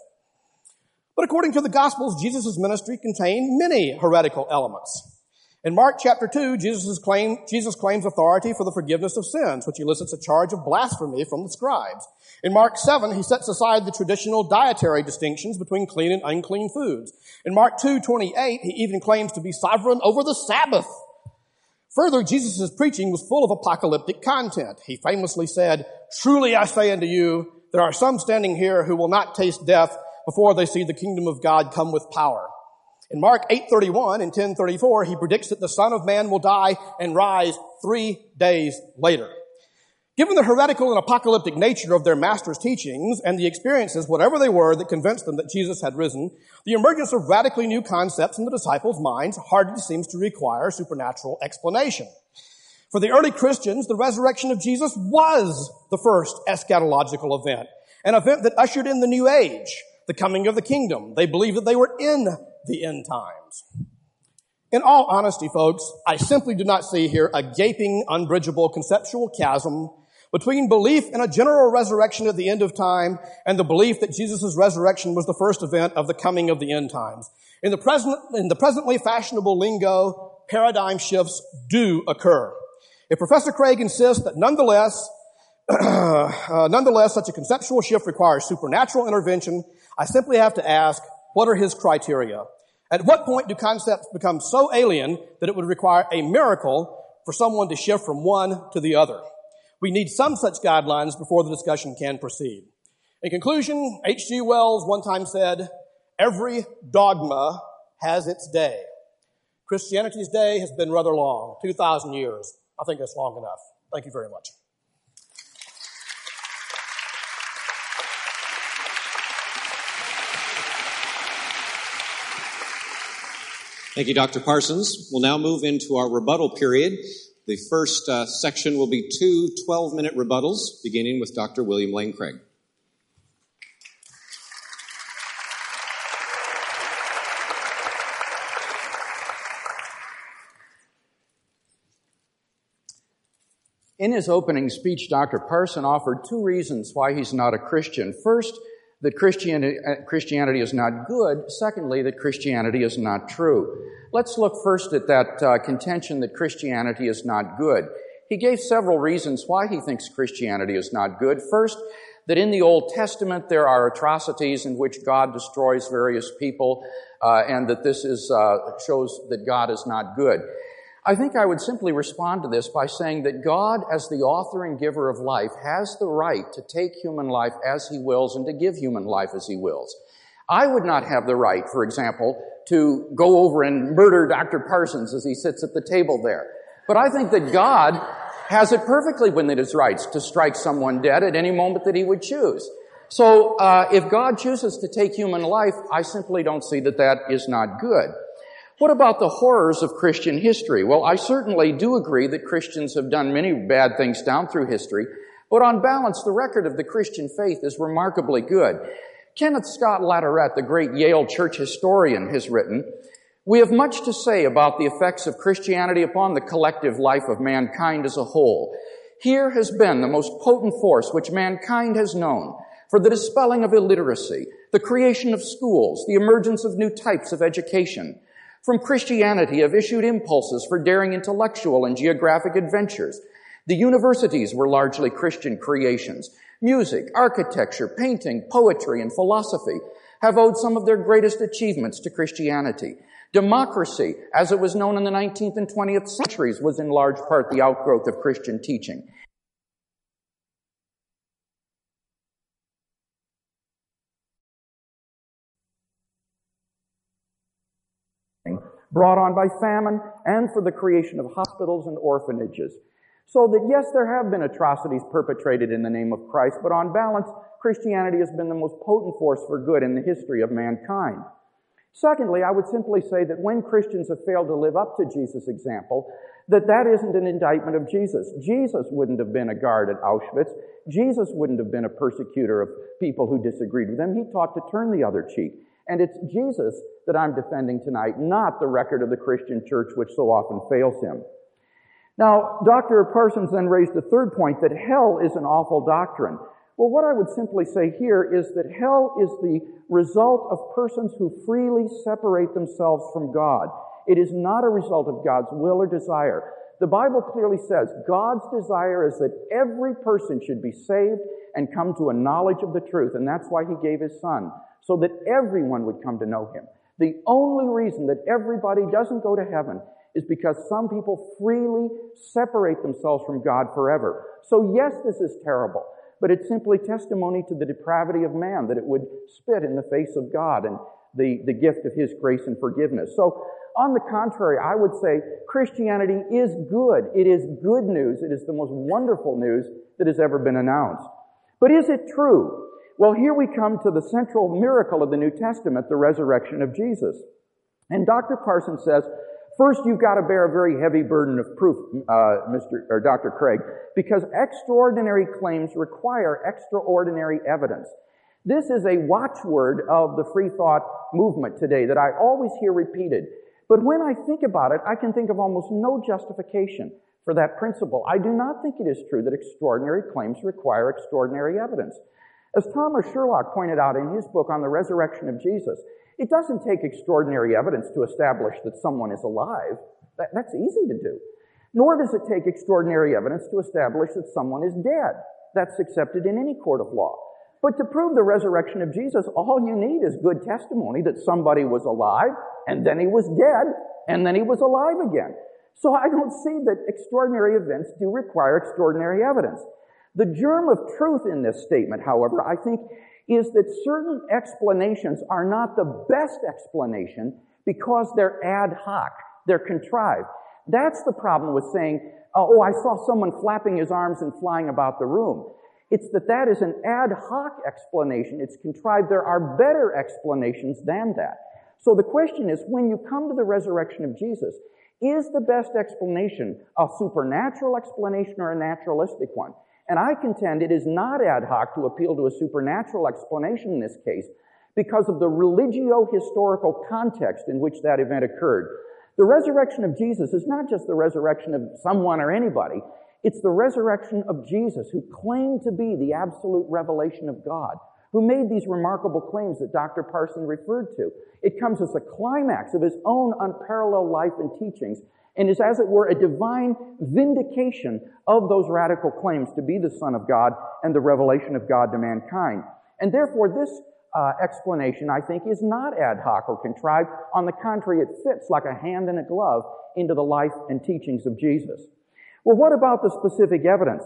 But according to the Gospels, Jesus' ministry contained many heretical elements. In Mark chapter two, Jesus, claim, Jesus claims authority for the forgiveness of sins, which elicits a charge of blasphemy from the scribes. In Mark seven, he sets aside the traditional dietary distinctions between clean and unclean foods. In Mark two twenty-eight, he even claims to be sovereign over the Sabbath. Further, Jesus' preaching was full of apocalyptic content. He famously said, "Truly I say unto you, there are some standing here who will not taste death before they see the kingdom of God come with power." In Mark eight thirty-one and ten thirty-four, he predicts that the Son of Man will die and rise three days later. Given the heretical and apocalyptic nature of their master's teachings and the experiences, whatever they were, that convinced them that Jesus had risen, the emergence of radically new concepts in the disciples' minds hardly seems to require supernatural explanation. For the early Christians, the resurrection of Jesus was the first eschatological event, an event that ushered in the new age, the coming of the kingdom. They believed that they were in the end times. In all honesty, folks, I simply do not see here a gaping, unbridgeable conceptual chasm between belief in a general resurrection at the end of time and the belief that Jesus' resurrection was the first event of the coming of the end times. In the present, in the presently fashionable lingo, paradigm shifts do occur. If Professor Craig insists that nonetheless, uh, nonetheless, such a conceptual shift requires supernatural intervention, I simply have to ask, what are his criteria? At what point do concepts become so alien that it would require a miracle for someone to shift from one to the other? We need some such guidelines before the discussion can proceed. In conclusion, H G Wells one time said, "Every dogma has its day." Christianity's day has been rather long, two thousand years. I think that's long enough. Thank you very much. Thank you, Doctor Parsons. We'll now move into our rebuttal period. The first uh, section will be two twelve-minute rebuttals, beginning with Doctor William Lane Craig. In his opening speech, Doctor Parson offered two reasons why he's not a Christian. First, that Christianity, Christianity is not good. Secondly, that Christianity is not true. Let's look first at that uh, contention that Christianity is not good. He gave several reasons why he thinks Christianity is not good. First, that in the Old Testament there are atrocities in which God destroys various people, uh, and that this is uh, shows that God is not good. I think I would simply respond to this by saying that God, as the author and giver of life, has the right to take human life as He wills and to give human life as He wills. I would not have the right, for example, to go over and murder Doctor Parsons as he sits at the table there. But I think that God has it perfectly within His rights to strike someone dead at any moment that He would choose. So uh, if God chooses to take human life, I simply don't see that that is not good. What about the horrors of Christian history? Well, I certainly do agree that Christians have done many bad things down through history, but on balance, the record of the Christian faith is remarkably good. Kenneth Scott Latourette, the great Yale church historian, has written, We have much to say about the effects of Christianity upon the collective life of mankind as a whole. Here has been the most potent force which mankind has known for the dispelling of illiteracy, the creation of schools, the emergence of new types of education. From Christianity have issued impulses for daring intellectual and geographic adventures. The universities were largely Christian creations. Music, architecture, painting, poetry, and philosophy have owed some of their greatest achievements to Christianity. Democracy, as it was known in the nineteenth and twentieth centuries, was in large part the outgrowth of Christian teaching. Brought on by famine and for the creation of hospitals and orphanages. So that yes, there have been atrocities perpetrated in the name of Christ, but on balance, Christianity has been the most potent force for good in the history of mankind. Secondly, I would simply say that when Christians have failed to live up to Jesus' example, that that isn't an indictment of Jesus. Jesus wouldn't have been a guard at Auschwitz. Jesus wouldn't have been a persecutor of people who disagreed with him. He taught to turn the other cheek. And it's Jesus that I'm defending tonight, not the record of the Christian church which so often fails him. Now, Doctor Parsons then raised the third point that hell is an awful doctrine. Well, what I would simply say here is that hell is the result of persons who freely separate themselves from God. It is not a result of God's will or desire. The Bible clearly says God's desire is that every person should be saved and come to a knowledge of the truth, and that's why he gave his Son, so that everyone would come to know him. The only reason that everybody doesn't go to heaven is because some people freely separate themselves from God forever. So yes, this is terrible, but it's simply testimony to the depravity of man, that it would spit in the face of God and the, the gift of his grace and forgiveness. So on the contrary, I would say Christianity is good. It is good news. It is the most wonderful news that has ever been announced. But is it true? Well, here we come to the central miracle of the New Testament, the resurrection of Jesus. And Doctor Parsons says, first, you've got to bear a very heavy burden of proof, uh, Mister or Doctor Craig, because extraordinary claims require extraordinary evidence. This is a watchword of the free thought movement today that I always hear repeated. But when I think about it, I can think of almost no justification for that principle. I do not think it is true that extraordinary claims require extraordinary evidence. As Thomas Sherlock pointed out in his book on the resurrection of Jesus, it doesn't take extraordinary evidence to establish that someone is alive. That, that's easy to do. Nor does it take extraordinary evidence to establish that someone is dead. That's accepted in any court of law. But to prove the resurrection of Jesus, all you need is good testimony that somebody was alive, and then he was dead, and then he was alive again. So I don't see that extraordinary events do require extraordinary evidence. The germ of truth in this statement, however, I think, is that certain explanations are not the best explanation because they're ad hoc, they're contrived. That's the problem with saying, oh, I saw someone flapping his arms and flying about the room. It's that that is an ad hoc explanation. It's contrived. There are better explanations than that. So the question is, when you come to the resurrection of Jesus, is the best explanation a supernatural explanation or a naturalistic one? And I contend it is not ad hoc to appeal to a supernatural explanation in this case because of the religio-historical context in which that event occurred. The resurrection of Jesus is not just the resurrection of someone or anybody. It's the resurrection of Jesus, who claimed to be the absolute revelation of God, who made these remarkable claims that Doctor Parson referred to. It comes as a climax of his own unparalleled life and teachings, and is, as it were, a divine vindication of those radical claims to be the Son of God and the revelation of God to mankind. And therefore, this uh, explanation, I think, is not ad hoc or contrived. On the contrary, it fits like a hand in a glove into the life and teachings of Jesus. Well, what about the specific evidence?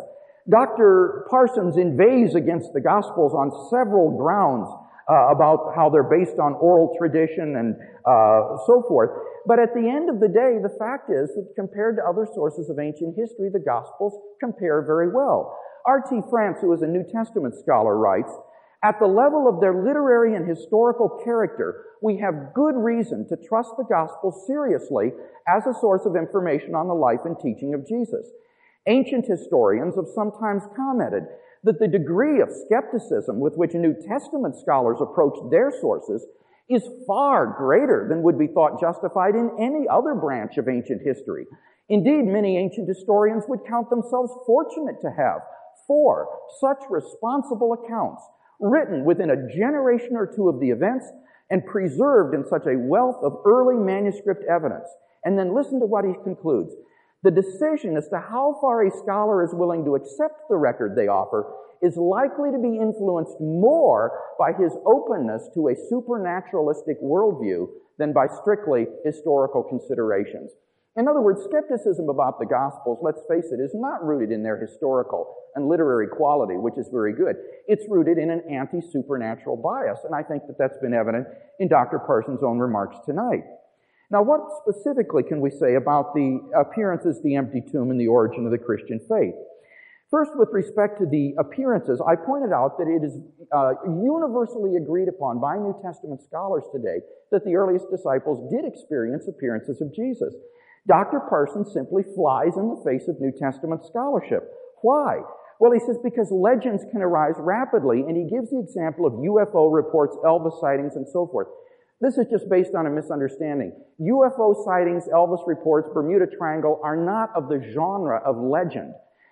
Doctor Parsons inveighs against the Gospels on several grounds uh, about how they're based on oral tradition and uh, so forth. But at the end of the day, the fact is that compared to other sources of ancient history, the Gospels compare very well. R T France, who is a New Testament scholar, writes, at the level of their literary and historical character, we have good reason to trust the Gospels seriously as a source of information on the life and teaching of Jesus. Ancient historians have sometimes commented that the degree of skepticism with which New Testament scholars approach their sources is far greater than would be thought justified in any other branch of ancient history. Indeed, many ancient historians would count themselves fortunate to have four such responsible accounts written within a generation or two of the events and preserved in such a wealth of early manuscript evidence. And then listen to what he concludes. The decision as to how far a scholar is willing to accept the record they offer is likely to be influenced more by his openness to a supernaturalistic worldview than by strictly historical considerations. In other words, skepticism about the Gospels, let's face it, is not rooted in their historical and literary quality, which is very good. It's rooted in an anti-supernatural bias, and I think that that's been evident in Doctor Parsons' own remarks tonight. Now, what specifically can we say about the appearances, the empty tomb, and the origin of the Christian faith? First, with respect to the appearances, I pointed out that it is uh, universally agreed upon by New Testament scholars today that the earliest disciples did experience appearances of Jesus. Doctor Parsons simply flies in the face of New Testament scholarship. Why? Well, he says because legends can arise rapidly, and he gives the example of U F O reports, Elvis sightings, and so forth. This is just based on a misunderstanding. U F O sightings, Elvis reports, Bermuda Triangle are not of the genre of legend.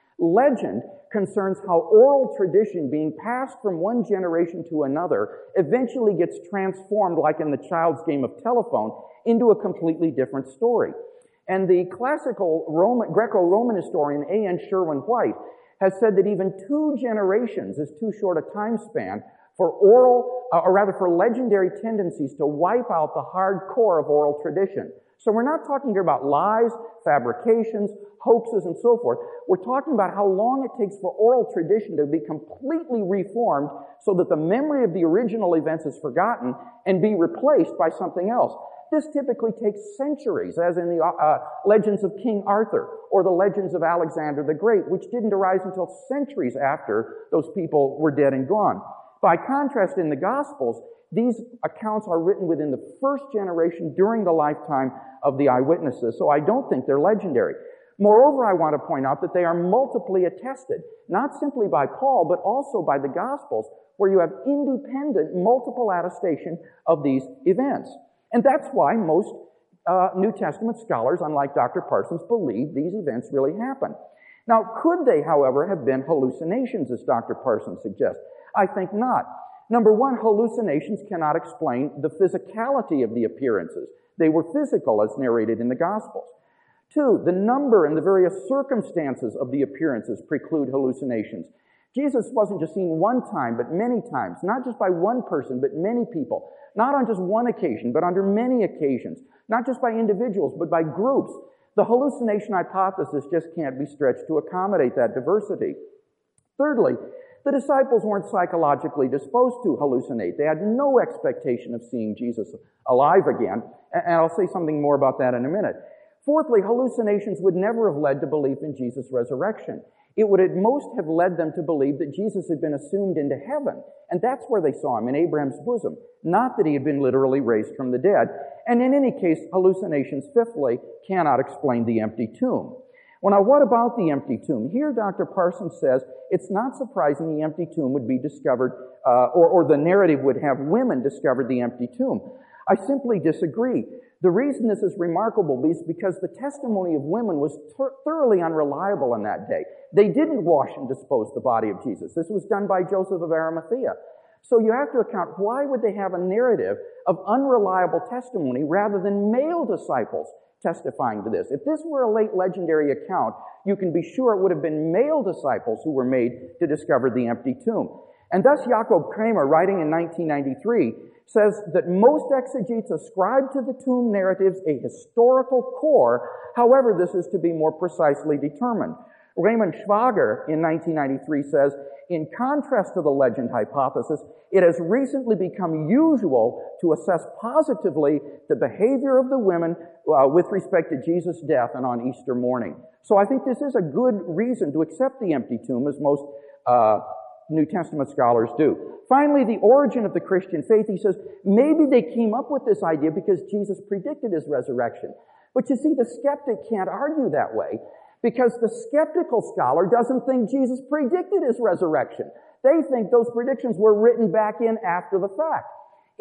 Legend concerns how oral tradition being passed from one generation to another eventually gets transformed, like in the child's game of telephone, into a completely different story. And the classical Roman, Greco-Roman historian A N Sherwin-White has said that even two generations is too short a time span for oral, uh, or rather for legendary tendencies to wipe out the hard core of oral tradition. So we're not talking here about lies, fabrications, hoaxes, and so forth. We're talking about how long it takes for oral tradition to be completely reformed so that the memory of the original events is forgotten and be replaced by something else. This typically takes centuries, as in the uh, legends of King Arthur or the legends of Alexander the Great, which didn't arise until centuries after those people were dead and gone. By contrast, in the Gospels, these accounts are written within the first generation during the lifetime of the eyewitnesses, so I don't think they're legendary. Moreover, I want to point out that they are multiply attested, not simply by Paul, but also by the Gospels, where you have independent, multiple attestation of these events. And that's why most uh, New Testament scholars, unlike Doctor Parsons, believe these events really happened. Now, could they, however, have been hallucinations, as Doctor Parsons suggests? I think not. Number one, hallucinations cannot explain the physicality of the appearances. They were physical, as narrated in the Gospels. Two, the number and the various circumstances of the appearances preclude hallucinations. Jesus wasn't just seen one time, but many times, not just by one person, but many people. Not on just one occasion, but under many occasions. Not just by individuals, but by groups. The hallucination hypothesis just can't be stretched to accommodate that diversity. Thirdly, the disciples weren't psychologically disposed to hallucinate. They had no expectation of seeing Jesus alive again, and I'll say something more about that in a minute. Fourthly, hallucinations would never have led to belief in Jesus' resurrection. It would at most have led them to believe that Jesus had been assumed into heaven, and that's where they saw him, in Abraham's bosom, not that he had been literally raised from the dead. And in any case, hallucinations, fifthly, cannot explain the empty tomb. Well, now, what about the empty tomb? Here, Doctor Parsons says it's not surprising the empty tomb would be discovered, uh, or, or the narrative would have women discover the empty tomb. I simply disagree. The reason this is remarkable is because the testimony of women was th- thoroughly unreliable in that day. They didn't wash and dispose the body of Jesus. This was done by Joseph of Arimathea. So you have to account, why would they have a narrative of unreliable testimony rather than male disciples testifying to this? If this were a late legendary account, you can be sure it would have been male disciples who were made to discover the empty tomb. And thus Jakob Kramer, writing in nineteen ninety-three, says that most exegetes ascribe to the tomb narratives a historical core. However, this is to be more precisely determined. Raymond Schwager in nineteen ninety-three says, in contrast to the legend hypothesis, it has recently become usual to assess positively the behavior of the women uh, with respect to Jesus' death and on Easter morning. So I think this is a good reason to accept the empty tomb, as most uh, New Testament scholars do. Finally, the origin of the Christian faith, he says, maybe they came up with this idea because Jesus predicted his resurrection. But you see, the skeptic can't argue that way, because the skeptical scholar doesn't think Jesus predicted his resurrection. They think those predictions were written back in after the fact.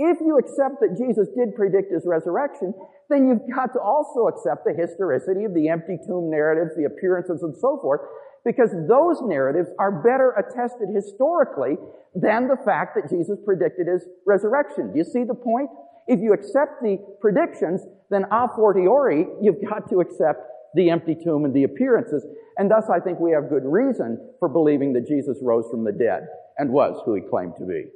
If you accept that Jesus did predict his resurrection, then you've got to also accept the historicity of the empty tomb narratives, the appearances, and so forth, because those narratives are better attested historically than the fact that Jesus predicted his resurrection. Do you see the point? If you accept the predictions, then a fortiori, you've got to accept the empty tomb and the appearances. And thus, I think we have good reason for believing that Jesus rose from the dead and was who he claimed to be.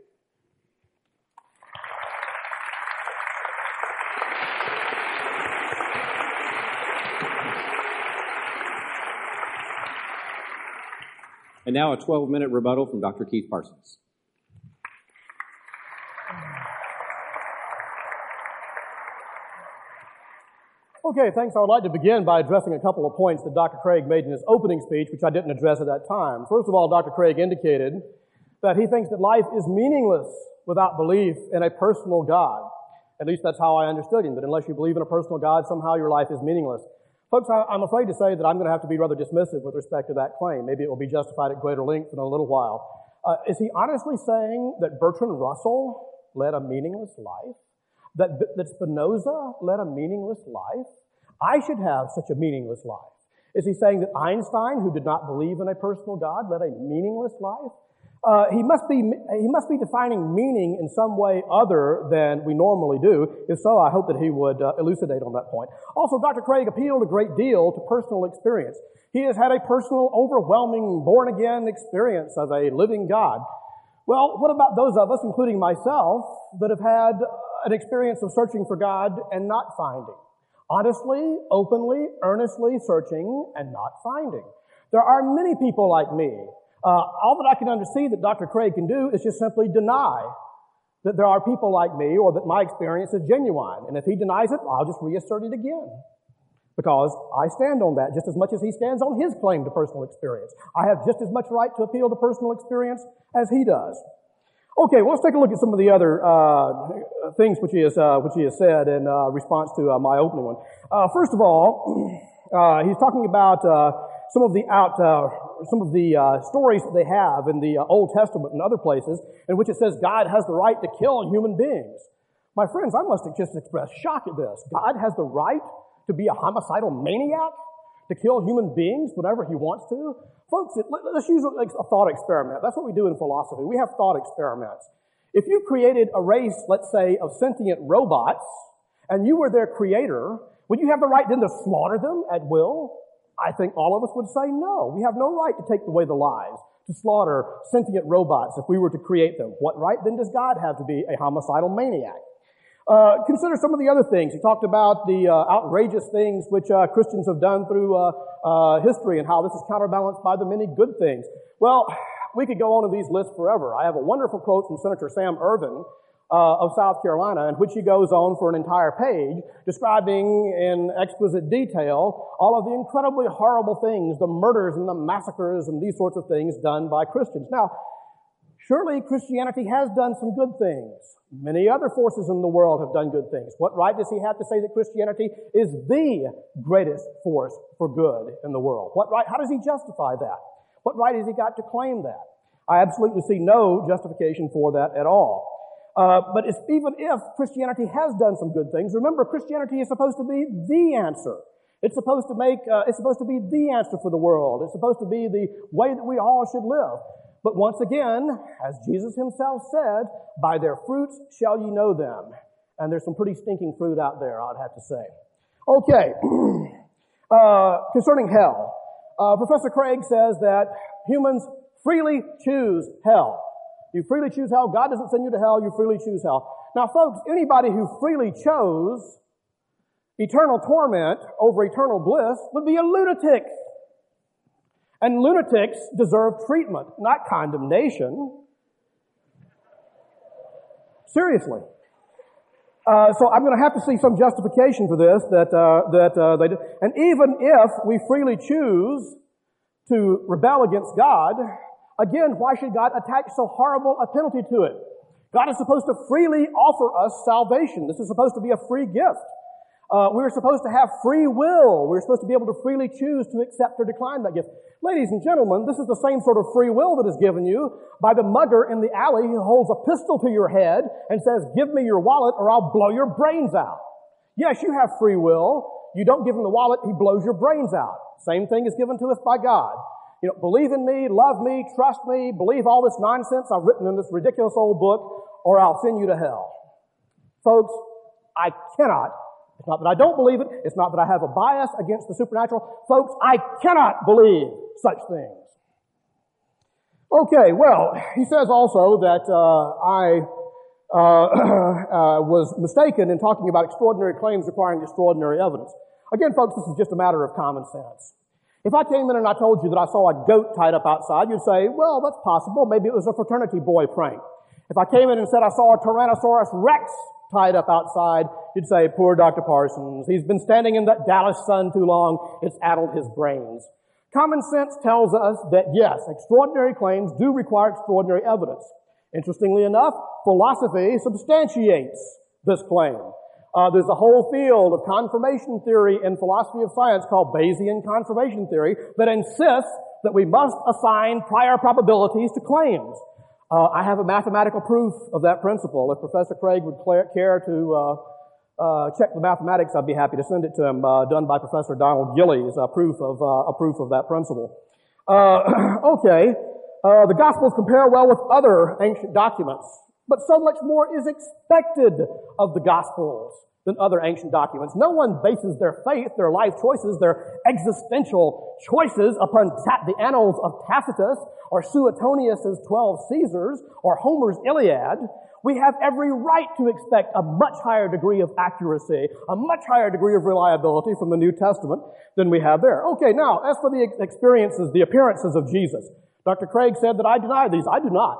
And now a twelve-minute rebuttal from Doctor Keith Parsons. Okay, thanks. I would like to begin by addressing a couple of points that Doctor Craig made in his opening speech, which I didn't address at that time. First of all, Doctor Craig indicated that he thinks that life is meaningless without belief in a personal God. At least that's how I understood him, that unless you believe in a personal God, somehow your life is meaningless. Folks, I'm afraid to say that I'm going to have to be rather dismissive with respect to that claim. Maybe it will be justified at greater length in a little while. Uh, is he honestly saying that Bertrand Russell led a meaningless life? That, that Spinoza led a meaningless life? I should have such a meaningless life. Is he saying that Einstein, who did not believe in a personal God, led a meaningless life? Uh, he must be, he must be defining meaning in some way other than we normally do. If so, I hope that he would uh, elucidate on that point. Also, Doctor Craig appealed a great deal to personal experience. He has had a personal, overwhelming, born-again experience of a living God. Well, what about those of us, including myself, that have had an experience of searching for God and not finding? Honestly, openly, earnestly searching and not finding. There are many people like me. Uh, all that I can understand that Doctor Craig can do is just simply deny that there are people like me or that my experience is genuine. And if he denies it, I'll just reassert it again. Because I stand on that just as much as he stands on his claim to personal experience. I have just as much right to appeal to personal experience as he does. Okay, well, let's take a look at some of the other uh things which he has uh, which he has said in uh, response to uh, my opening one. Uh, first of all, uh, he's talking about uh, some of the out uh, some of the uh, stories that they have in the uh, Old Testament and other places in which it says God has the right to kill human beings. My friends, I must have just expressed shock at this. God has the right to be a homicidal maniac, to kill human beings whenever he wants to. Folks, let's use a thought experiment. That's what we do in philosophy. We have thought experiments. If you created a race, let's say, of sentient robots, and you were their creator, would you have the right then to slaughter them at will? I think all of us would say no. We have no right to take away the lives, to slaughter sentient robots if we were to create them. What right then does God have to be a homicidal maniac? Uh, consider some of the other things. He talked about the uh, outrageous things which uh, Christians have done through uh, uh, history and how this is counterbalanced by the many good things. Well, we could go on in these lists forever. I have a wonderful quote from Senator Sam Ervin uh, of South Carolina, in which he goes on for an entire page describing in exquisite detail all of the incredibly horrible things, the murders and the massacres and these sorts of things done by Christians. Now, surely Christianity has done some good things. Many other forces in the world have done good things. What right does he have to say that Christianity is the greatest force for good in the world? What right? How does he justify that? What right has he got to claim that? I absolutely see no justification for that at all. Uh, but if, even if Christianity has done some good things, remember Christianity is supposed to be the answer. It's supposed to make, uh, it's supposed to be the answer for the world. It's supposed to be the way that we all should live. But once again, as Jesus himself said, by their fruits shall ye know them. And there's some pretty stinking fruit out there, I'd have to say. Okay, uh, concerning hell. Uh, Professor Craig says that humans freely choose hell. You freely choose hell. God doesn't send you to hell. You freely choose hell. Now, folks, anybody who freely chose eternal torment over eternal bliss would be a lunatic. And lunatics deserve treatment, not condemnation. Seriously. Uh, so I'm going to have to see some justification for this that uh, that uh, they do. And even if we freely choose to rebel against God, again, why should God attach so horrible a penalty to it? God is supposed to freely offer us salvation. This is supposed to be a free gift. Uh, we were supposed to have free will. We were supposed to be able to freely choose to accept or decline that gift. Ladies and gentlemen, this is the same sort of free will that is given you by the mugger in the alley who holds a pistol to your head and says, give me your wallet or I'll blow your brains out. Yes, you have free will. You don't give him the wallet, he blows your brains out. Same thing is given to us by God. You know, believe in me, love me, trust me, believe all this nonsense I've written in this ridiculous old book, or I'll send you to hell. Folks, I cannot. It's not that I don't believe it. It's not that I have a bias against the supernatural. Folks, I cannot believe such things. Okay, well, he says also that uh, I uh, uh, was mistaken in talking about extraordinary claims requiring extraordinary evidence. Again, folks, this is just a matter of common sense. If I came in and I told you that I saw a goat tied up outside, you'd say, well, that's possible. Maybe it was a fraternity boy prank. If I came in and said I saw a Tyrannosaurus Rex tied up outside, you'd say, poor Doctor Parsons. He's been standing in that Dallas sun too long. It's addled his brains. Common sense tells us that, yes, extraordinary claims do require extraordinary evidence. Interestingly enough, philosophy substantiates this claim. Uh, there's a whole field of confirmation theory in philosophy of science called Bayesian confirmation theory that insists that we must assign prior probabilities to claims. Uh, I have a mathematical proof of that principle. If Professor Craig would care to uh, uh, check the mathematics, I'd be happy to send it to him, uh, done by Professor Donald Gillies, a proof of uh, a proof of that principle. Uh, okay, uh, the Gospels compare well with other ancient documents, but so much more is expected of the Gospels than other ancient documents. No one bases their faith, their life choices, their existential choices upon ta- the annals of Tacitus or Suetonius's twelve Caesars or Homer's Iliad. We have every right to expect a much higher degree of accuracy, a much higher degree of reliability from the New Testament than we have there. Okay, now, as for the experiences, the appearances of Jesus, Doctor Craig said that I deny these. I do not.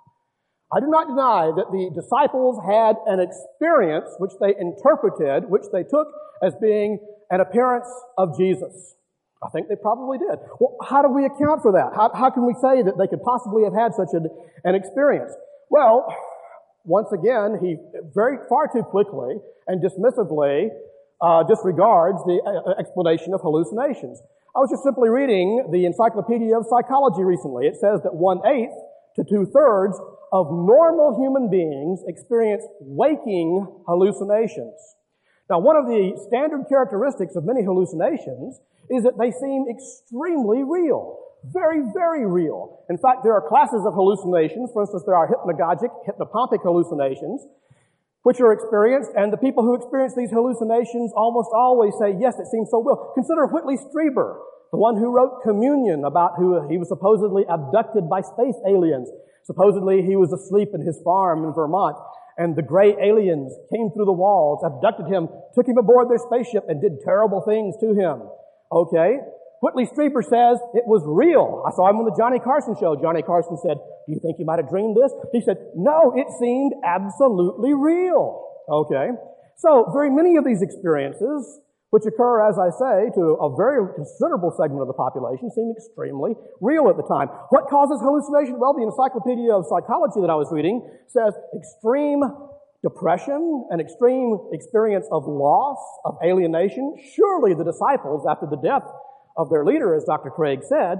I do not deny that the disciples had an experience which they interpreted, which they took as being an appearance of Jesus. I think they probably did. Well, how do we account for that? How, how can we say that they could possibly have had such an, an experience? Well, once again, he very far too quickly and dismissively uh, disregards the uh, explanation of hallucinations. I was just simply reading the Encyclopedia of Psychology recently. It says that one-eighth to two-thirds of normal human beings experience waking hallucinations. Now, one of the standard characteristics of many hallucinations is that they seem extremely real. Very, very real. In fact, there are classes of hallucinations. For instance, there are hypnagogic, hypnopompic hallucinations, which are experienced, and the people who experience these hallucinations almost always say, yes, it seems so real. Consider Whitley Strieber, the one who wrote Communion, about who he was supposedly abducted by space aliens. Supposedly he was asleep in his farm in Vermont, and the gray aliens came through the walls, abducted him, took him aboard their spaceship, and did terrible things to him. Okay? Whitley Strieber says it was real. I saw him on the Johnny Carson show. Johnny Carson said, do you think you might have dreamed this? He said, no, it seemed absolutely real. Okay? So, very many of these experiences, which occur, as I say, to a very considerable segment of the population, seem extremely real at the time. What causes hallucination? Well, the Encyclopedia of Psychology that I was reading says extreme depression, an extreme experience of loss, of alienation. Surely the disciples, after the death of their leader, as Doctor Craig said,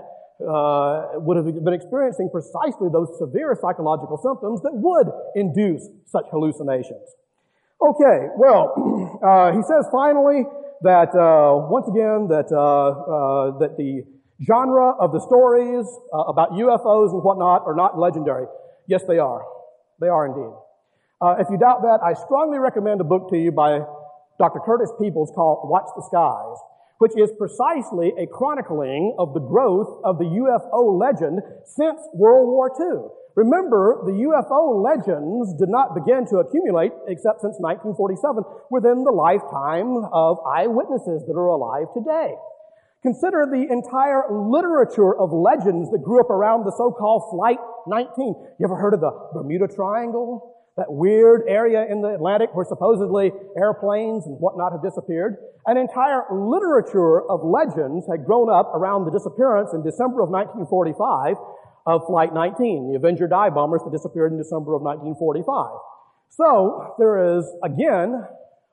uh, would have been experiencing precisely those severe psychological symptoms that would induce such hallucinations. Okay, well, uh, he says finally that, uh, once again, that, uh, uh, that the genre of the stories uh, about U F Os and whatnot are not legendary. Yes, they are. They are indeed. Uh, if you doubt that, I strongly recommend a book to you by Doctor Curtis Peebles called Watch the Skies, which is precisely a chronicling of the growth of the U F O legend since World War Two. Remember, the U F O legends did not begin to accumulate except since nineteen forty-seven, within the lifetime of eyewitnesses that are alive today. Consider the entire literature of legends that grew up around the so-called Flight nineteen. You ever heard of the Bermuda Triangle? That weird area in the Atlantic where supposedly airplanes and whatnot have disappeared. An entire literature of legends had grown up around the disappearance in December of nineteen forty-five of Flight nineteen, the Avenger dive bombers that disappeared in December of nineteen forty-five. So, there is, again,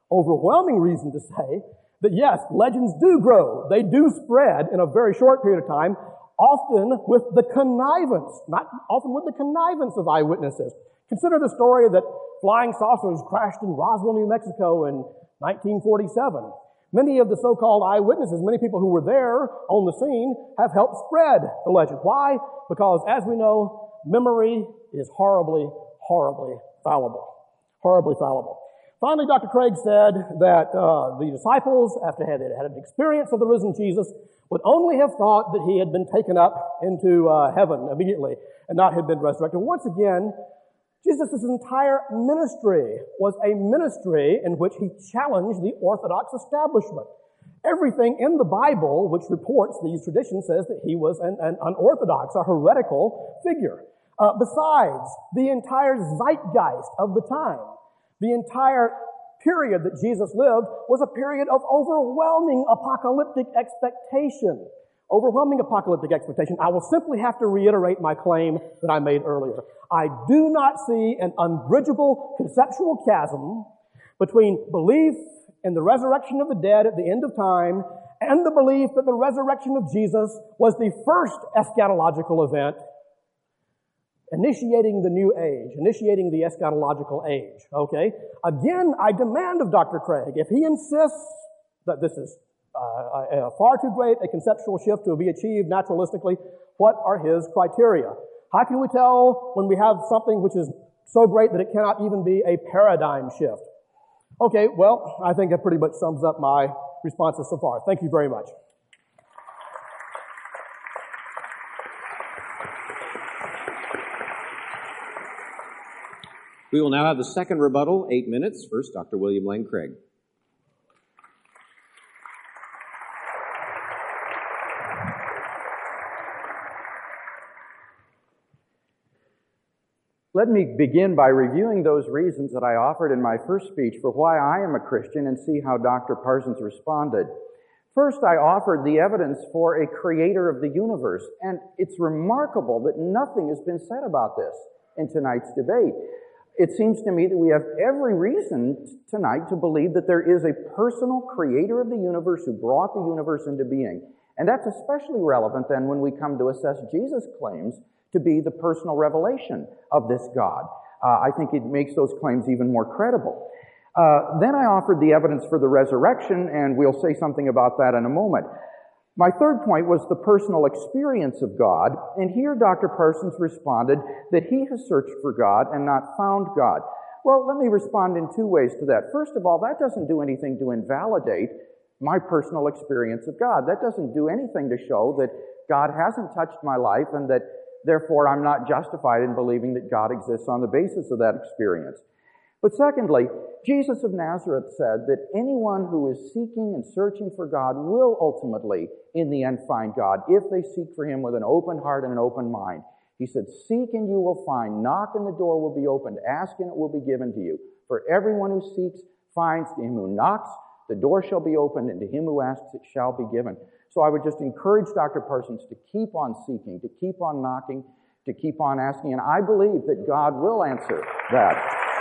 overwhelming reason to say that yes, legends do grow. They do spread in a very short period of time, often with the connivance, not often with the connivance of eyewitnesses. Consider the story that flying saucers crashed in Roswell, New Mexico in nineteen forty-seven. Many of the so-called eyewitnesses, many people who were there on the scene, have helped spread the legend. Why? Because, as we know, memory is horribly, horribly fallible. Horribly fallible. Finally, Doctor Craig said that uh, the disciples, after they had, had an experience of the risen Jesus, would only have thought that he had been taken up into uh, heaven immediately and not had been resurrected. Once again, Jesus' entire ministry was a ministry in which he challenged the Orthodox establishment. Everything in the Bible which reports these traditions says that he was an, an unorthodox, a heretical figure. Uh, besides, the entire zeitgeist of the time, the entire period that Jesus lived was a period of overwhelming apocalyptic expectation. Overwhelming apocalyptic expectation. I will simply have to reiterate my claim that I made earlier. I do not see an unbridgeable conceptual chasm between belief in the resurrection of the dead at the end of time and the belief that the resurrection of Jesus was the first eschatological event initiating the new age, initiating the eschatological age. Okay? Again, I demand of Doctor Craig, if he insists that this is Uh, a far too great a conceptual shift to be achieved naturalistically, what are his criteria? How can we tell when we have something which is so great that it cannot even be a paradigm shift? Okay, well, I think that pretty much sums up my responses so far. Thank you very much. We will now have the second rebuttal, eight minutes. First, Doctor William Lane Craig. Let me begin by reviewing those reasons that I offered in my first speech for why I am a Christian and see how Doctor Parsons responded. First, I offered the evidence for a creator of the universe, and it's remarkable that nothing has been said about this in tonight's debate. It seems to me that we have every reason tonight to believe that there is a personal creator of the universe who brought the universe into being. And that's especially relevant then when we come to assess Jesus' claims to be the personal revelation of this God. Uh, I think it makes those claims even more credible. Uh, then I offered the evidence for the resurrection, and we'll say something about that in a moment. My third point was the personal experience of God, and here Doctor Parsons responded that he has searched for God and not found God. Well, let me respond in two ways to that. First of all, that doesn't do anything to invalidate my personal experience of God. That doesn't do anything to show that God hasn't touched my life and that therefore, I'm not justified in believing that God exists on the basis of that experience. But secondly, Jesus of Nazareth said that anyone who is seeking and searching for God will ultimately, in the end, find God if they seek for him with an open heart and an open mind. He said, seek and you will find. Knock and the door will be opened. Ask and it will be given to you. For everyone who seeks finds. To him who knocks, the door shall be opened, and to him who asks, it shall be given. So I would just encourage Doctor Parsons to keep on seeking, to keep on knocking, to keep on asking, and I believe that God will answer that.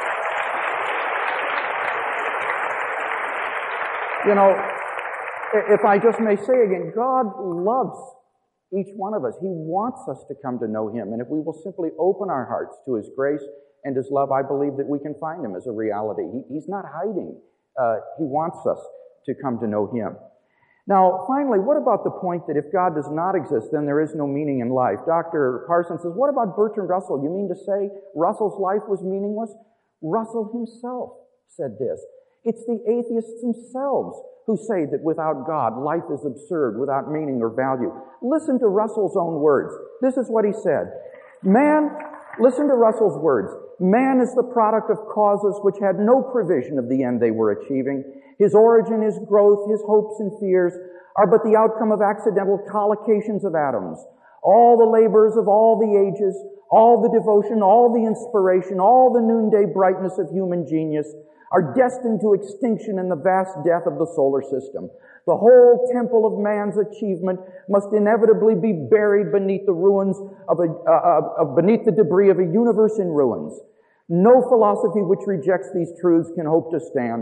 You know, if I just may say again, God loves each one of us. He wants us to come to know him, and if we will simply open our hearts to his grace and his love, I believe that we can find him as a reality. He, he's not hiding. Uh, he wants us to come to know him. Now, finally, what about the point that if God does not exist, then there is no meaning in life? Doctor Parsons says, what about Bertrand Russell? You mean to say Russell's life was meaningless? Russell himself said this. It's the atheists themselves who say that without God, life is absurd, without meaning or value. Listen to Russell's own words. This is what he said. Man, listen to Russell's words. Man is the product of causes which had no provision of the end they were achieving. His origin, his growth, his hopes and fears are but the outcome of accidental collocations of atoms. All the labors of all the ages, all the devotion, all the inspiration, all the noonday brightness of human genius are destined to extinction in the vast death of the solar system. The whole temple of man's achievement must inevitably be buried beneath the ruins of a, uh, uh, beneath the debris of a universe in ruins. No philosophy which rejects these truths can hope to stand.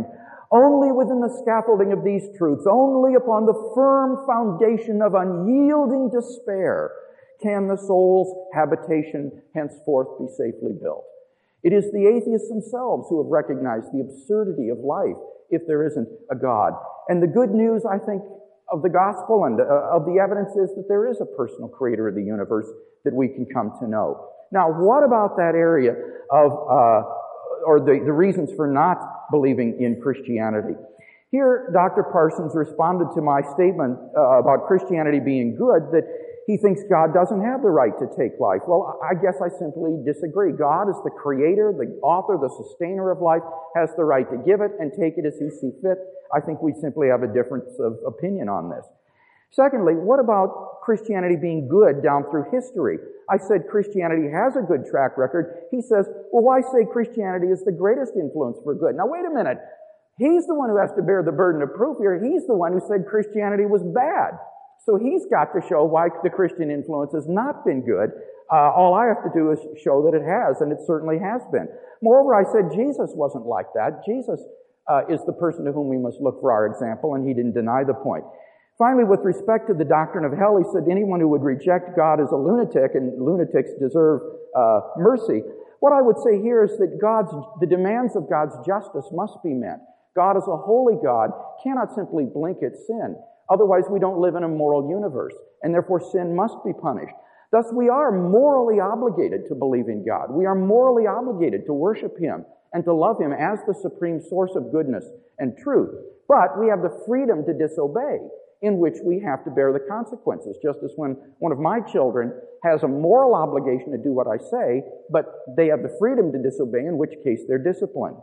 Only within the scaffolding of these truths, only upon the firm foundation of unyielding despair, can the soul's habitation henceforth be safely built. It is the atheists themselves who have recognized the absurdity of life if there isn't a God. And the good news, I think, of the gospel and uh, of the evidence is that there is a personal creator of the universe that we can come to know. Now, what about that area of, uh, or the, the reasons for not believing in Christianity? Here, Doctor Parsons responded to my statement uh, about Christianity being good, that he thinks God doesn't have the right to take life. Well, I guess I simply disagree. God is the creator, the author, the sustainer of life, has the right to give it and take it as he sees fit. I think we simply have a difference of opinion on this. Secondly, what about Christianity being good down through history? I said Christianity has a good track record. He says, well, why say Christianity is the greatest influence for good? Now, wait a minute. He's the one who has to bear the burden of proof here. He's the one who said Christianity was bad. So he's got to show why the Christian influence has not been good. Uh, all I have to do is show that it has, and it certainly has been. Moreover, I said Jesus wasn't like that. Jesus uh, is the person to whom we must look for our example, and he didn't deny the point. Finally, with respect to the doctrine of hell, he said anyone who would reject God is a lunatic, and lunatics deserve uh, mercy. What I would say here is that God's, the demands of God's justice must be met. God is a holy God, cannot simply blink at sin. Otherwise, we don't live in a moral universe, and therefore sin must be punished. Thus, we are morally obligated to believe in God. We are morally obligated to worship him and to love him as the supreme source of goodness and truth. But we have the freedom to disobey, in which we have to bear the consequences, just as when one of my children has a moral obligation to do what I say, but they have the freedom to disobey, in which case they're disciplined.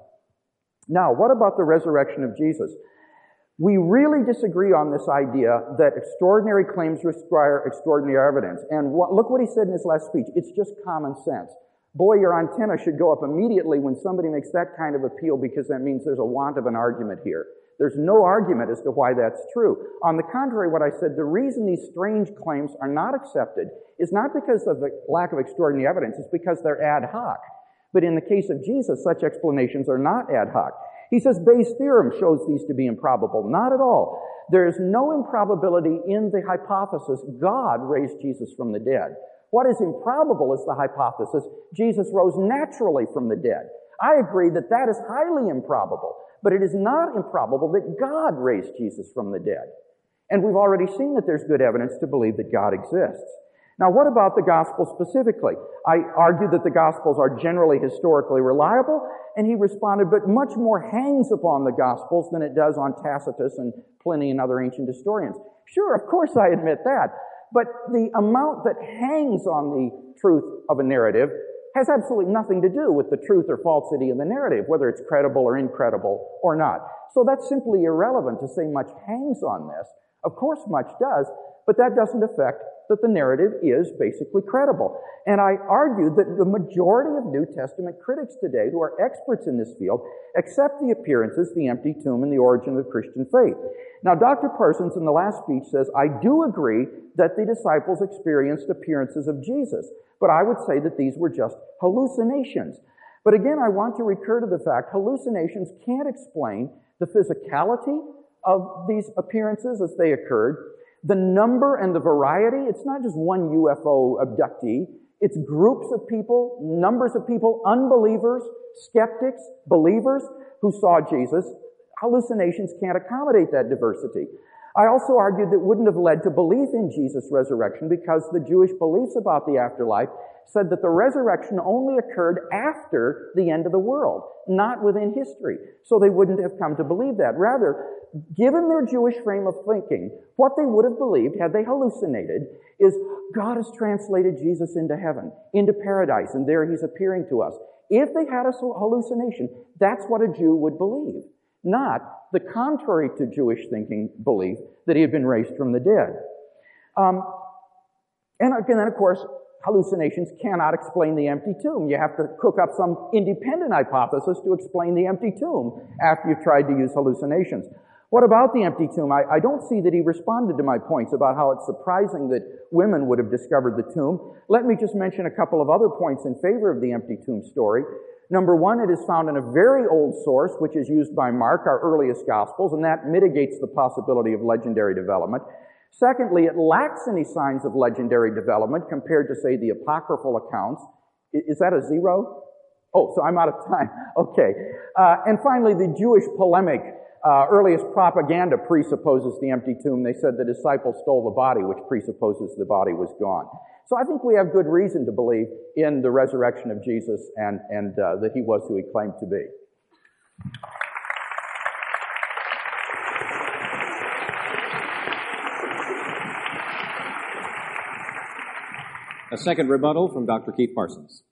Now, what about the resurrection of Jesus? We really disagree on this idea that extraordinary claims require extraordinary evidence. And what, look what he said in his last speech. It's just common sense. Boy, your antenna should go up immediately when somebody makes that kind of appeal, because that means there's a want of an argument here. There's no argument as to why that's true. On the contrary, what I said, the reason these strange claims are not accepted is not because of the lack of extraordinary evidence, it's because they're ad hoc. But in the case of Jesus, such explanations are not ad hoc. He says Bayes' theorem shows these to be improbable. Not at all. There is no improbability in the hypothesis God raised Jesus from the dead. What is improbable is the hypothesis Jesus rose naturally from the dead. I agree that that is highly improbable, but it is not improbable that God raised Jesus from the dead. And we've already seen that there's good evidence to believe that God exists. Now, what about the gospel specifically? I argued that the gospels are generally historically reliable, and he responded, but much more hangs upon the gospels than it does on Tacitus and Pliny and other ancient historians. Sure, of course I admit that, but the amount that hangs on the truth of a narrative has absolutely nothing to do with the truth or falsity in the narrative, whether it's credible or incredible or not. So that's simply irrelevant to say much hangs on this. Of course much does, but that doesn't affect that the narrative is basically credible. And I argued that the majority of New Testament critics today, who are experts in this field, accept the appearances, the empty tomb, and the origin of the Christian faith. Now, Doctor Parsons in the last speech says, I do agree that the disciples experienced appearances of Jesus, but I would say that these were just hallucinations. But again, I want to recur to the fact hallucinations can't explain the physicality of these appearances as they occurred. The number and the variety, it's not just one U F O abductee. It's groups of people, numbers of people, unbelievers, skeptics, believers who saw Jesus. Hallucinations can't accommodate that diversity. I also argued that wouldn't have led to belief in Jesus' resurrection because the Jewish beliefs about the afterlife said that the resurrection only occurred after the end of the world, not within history. So they wouldn't have come to believe that. Rather, given their Jewish frame of thinking, what they would have believed, had they hallucinated, is God has translated Jesus into heaven, into paradise, and there he's appearing to us. If they had a hallucination, that's what a Jew would believe, not the contrary to Jewish thinking belief that he had been raised from the dead. Um, and again, then, of course, hallucinations cannot explain the empty tomb. You have to cook up some independent hypothesis to explain the empty tomb after you've tried to use hallucinations. What about the empty tomb? I, I don't see that he responded to my points about how it's surprising that women would have discovered the tomb. Let me just mention a couple of other points in favor of the empty tomb story. Number one, it is found in a very old source, which is used by Mark, our earliest Gospels, and that mitigates the possibility of legendary development. Secondly, it lacks any signs of legendary development compared to, say, the apocryphal accounts. Is that a zero? Oh, so I'm out of time. Okay. Uh, and finally, the Jewish polemic, uh, earliest propaganda presupposes the empty tomb. They said the disciples stole the body, which presupposes the body was gone. So I think we have good reason to believe in the resurrection of Jesus and, and uh, that he was who he claimed to be. A second rebuttal from Doctor Keith Parsons.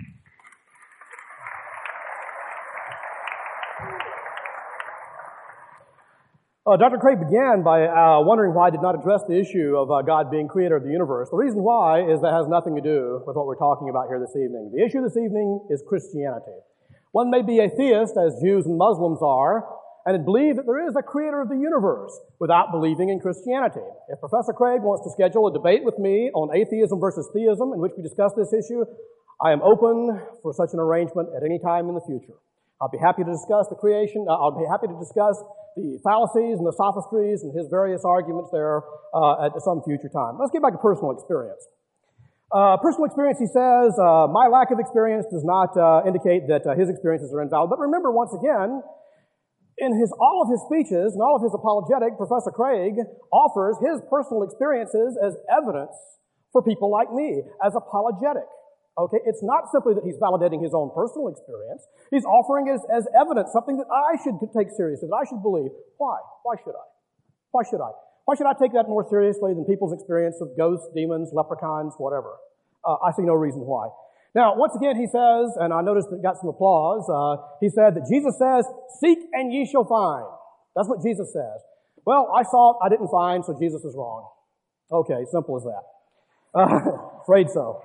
Uh, Doctor Craig began by uh, wondering why I did not address the issue of uh, God being creator of the universe. The reason why is that has nothing to do with what we're talking about here this evening. The issue this evening is Christianity. One may be a theist, as Jews and Muslims are, and believe that there is a creator of the universe without believing in Christianity. If Professor Craig wants to schedule a debate with me on atheism versus theism in which we discuss this issue, I am open for such an arrangement at any time in the future. I'll be happy to discuss the creation. Uh, I'll be happy to discuss the fallacies and the sophistries and his various arguments there uh, at some future time. Let's get back to personal experience. Uh, personal experience, he says, uh, my lack of experience does not uh, indicate that uh, his experiences are invalid. But remember, once again, in his all of his speeches and all of his apologetic, Professor Craig offers his personal experiences as evidence for people like me, as apologetic. Okay, it's not simply that he's validating his own personal experience. He's offering it as, as evidence, something that I should take seriously, that I should believe. Why? Why should I? Why should I? Why should I take that more seriously than people's experience of ghosts, demons, leprechauns, whatever? Uh, I see no reason why. Now, once again, he says, and I noticed it got some applause, uh, he said that Jesus says, seek and ye shall find. That's what Jesus says. Well, I sought, I didn't find, so Jesus is wrong. Okay, simple as that. Uh, afraid so.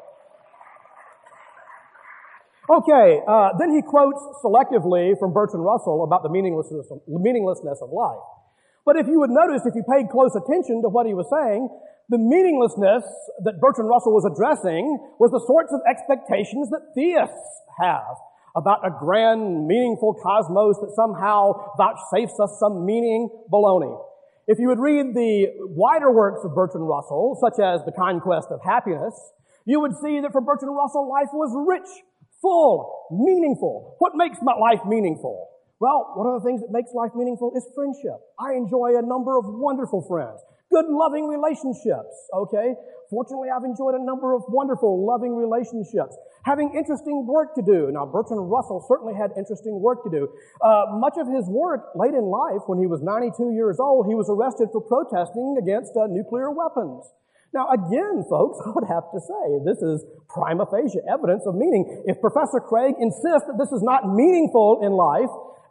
Okay, uh, then he quotes selectively from Bertrand Russell about the meaninglessness of, meaninglessness of life. But if you would notice, if you paid close attention to what he was saying, the meaninglessness that Bertrand Russell was addressing was the sorts of expectations that theists have about a grand, meaningful cosmos that somehow vouchsafes us some meaning. Baloney. If you would read the wider works of Bertrand Russell, such as The Conquest of Happiness, you would see that for Bertrand Russell, life was rich, full, meaningful. What makes my life meaningful? Well, one of the things that makes life meaningful is friendship. I enjoy a number of wonderful friends. Good, loving relationships, okay? Fortunately, I've enjoyed a number of wonderful, loving relationships. Having interesting work to do. Now, Bertrand Russell certainly had interesting work to do. Uh, much of his work late in life, when he was ninety-two years old, he was arrested for protesting against uh, nuclear weapons. Now, again, folks, I would have to say, this is prima facie evidence of meaning. If Professor Craig insists that this is not meaningful in life,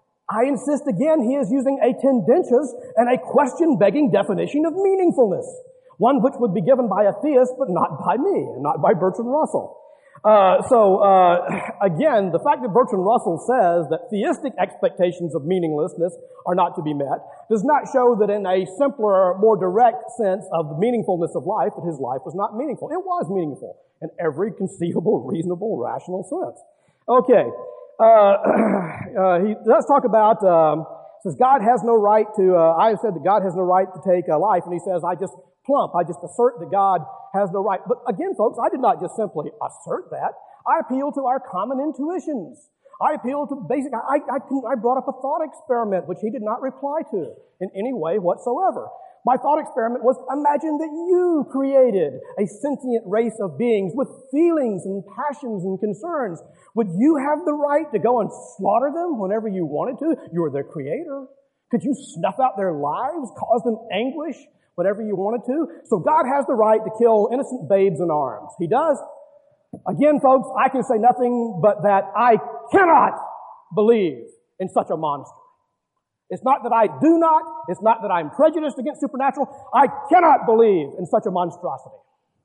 I insist again he is using a tendentious and a question-begging definition of meaningfulness, one which would be given by a theist, but not by me, and not by Bertrand Russell. Uh, so, uh, again, the fact that Bertrand Russell says that theistic expectations of meaninglessness are not to be met does not show that in a simpler, more direct sense of the meaningfulness of life, that his life was not meaningful. It was meaningful in every conceivable, reasonable, rational sense. Okay. Uh, uh, he does talk about, um, says God has no right to, uh, I have said that God has no right to take a life, and he says, I just plump, I just assert that God has no right. But again, folks, I did not just simply assert that. I appeal to our common intuitions. I appeal to basic, I, I, I brought up a thought experiment, which he did not reply to in any way whatsoever. My thought experiment was, imagine that you created a sentient race of beings with feelings and passions and concerns. Would you have the right to go and slaughter them whenever you wanted to? You're their creator. Could you snuff out their lives, cause them anguish whenever you wanted to? So God has the right to kill innocent babes in arms. He does. Again, folks, I can say nothing but that I cannot believe in such a monster. It's not that I do not. It's not that I'm prejudiced against supernatural. I cannot believe in such a monstrosity.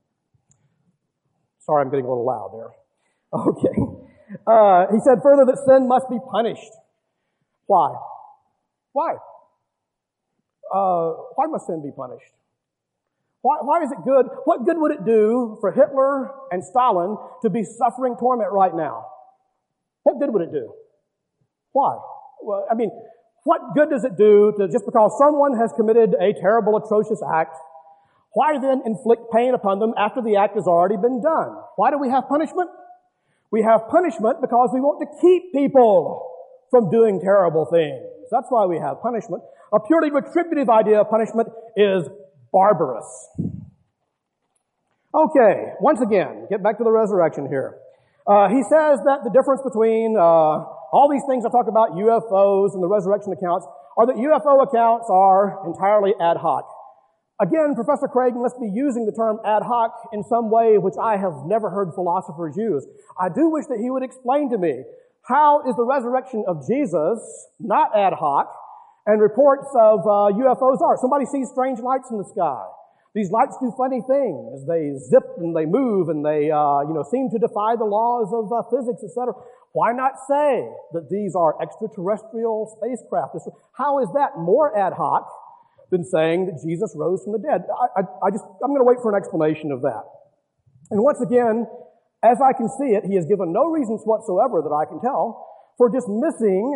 Sorry, I'm getting a little loud there. Okay. Uh, he said further that sin must be punished. Why? Why? Uh, why must sin be punished? Why, why is it good? What good would it do for Hitler and Stalin to be suffering torment right now? What good would it do? Why? Well, I mean, what good does it do to just because someone has committed a terrible, atrocious act, why then inflict pain upon them after the act has already been done? Why do we have punishment? We have punishment because we want to keep people from doing terrible things. That's why we have punishment. A purely retributive idea of punishment is barbarous. Okay, once again, get back to the resurrection here. Uh, he says that the difference between uh, all these things I talk about, U F Os and the resurrection accounts, are that U F O accounts are entirely ad hoc. Again, Professor Craig must be using the term ad hoc in some way which I have never heard philosophers use. I do wish that he would explain to me, how is the resurrection of Jesus not ad hoc and reports of uh, U F Os are? Somebody sees strange lights in the sky. These lights do funny things. They zip and they move and they, uh, you know, seem to defy the laws of uh, physics, et cetera. Why not say that these are extraterrestrial spacecraft? How is that more ad hoc than saying that Jesus rose from the dead? I, I, I just, I'm going to wait for an explanation of that. And once again, as I can see it, he has given no reasons whatsoever that I can tell for dismissing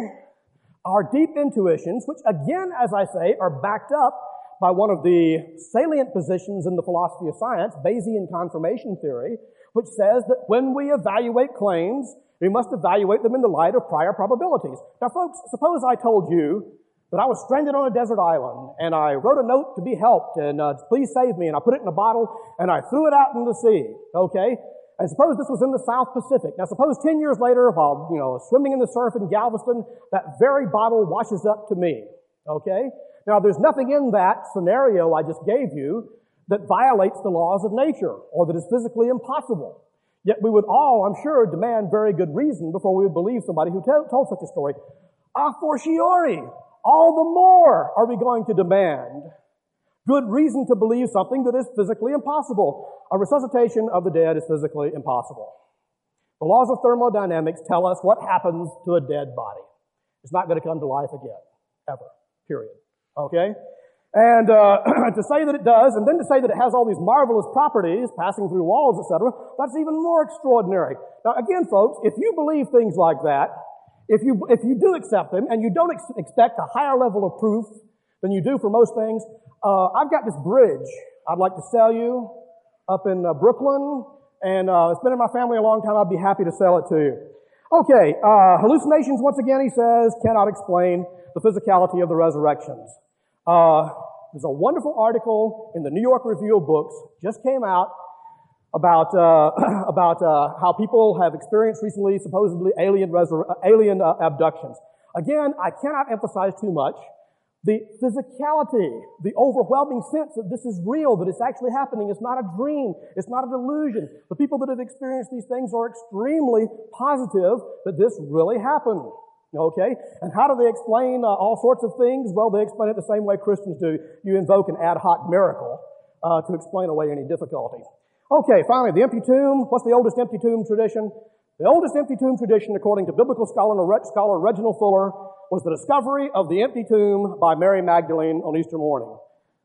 our deep intuitions, which again, as I say, are backed up by one of the salient positions in the philosophy of science, Bayesian confirmation theory, which says that when we evaluate claims, we must evaluate them in the light of prior probabilities. Now, folks, suppose I told you that I was stranded on a desert island, and I wrote a note to be helped, and uh, please save me, and I put it in a bottle, and I threw it out into the sea, okay? And suppose this was in the South Pacific. Now, suppose ten years later, while, you know, swimming in the surf in Galveston, that very bottle washes up to me, okay? Now, there's nothing in that scenario I just gave you that violates the laws of nature or that is physically impossible. Yet we would all, I'm sure, demand very good reason before we would believe somebody who t- told such a story. A fortiori, all the more are we going to demand good reason to believe something that is physically impossible. A resuscitation of the dead is physically impossible. The laws of thermodynamics tell us what happens to a dead body. It's not going to come to life again, ever, period. Okay? And uh, to say that it does, and then to say that it has all these marvelous properties, passing through walls, et cetera, that's even more extraordinary. Now, again, folks, if you believe things like that, if you if you do accept them, and you don't ex- expect a higher level of proof than you do for most things, uh, I've got this bridge I'd like to sell you up in uh, Brooklyn, and uh, it's been in my family a long time. I'd be happy to sell it to you. Okay, uh, hallucinations, once again, he says, cannot explain the physicality of the resurrections. Uh, there's a wonderful article in the New York Review of Books, just came out, about, uh, about, uh, how people have experienced recently supposedly alien resur- alien uh, abductions. Again, I cannot emphasize too much the physicality, the overwhelming sense that this is real, that it's actually happening. It's not a dream. It's not a delusion. The people that have experienced these things are extremely positive that this really happened. Okay? And how do they explain uh, all sorts of things? Well, they explain it the same way Christians do. You invoke an ad hoc miracle uh, to explain away any difficulty. Okay, finally, the empty tomb. What's the oldest empty tomb tradition? The oldest empty tomb tradition, according to biblical scholar, scholar Reginald Fuller, was the discovery of the empty tomb by Mary Magdalene on Easter morning.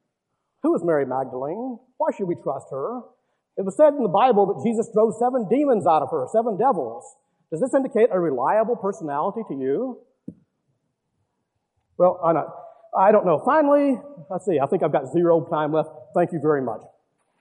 Who is Mary Magdalene? Why should we trust her? It was said in the Bible that Jesus drove seven demons out of her, seven devils. Does this indicate a reliable personality to you? Well, I don't, I don't know. Finally, let's see, I think I've got zero time left. Thank you very much.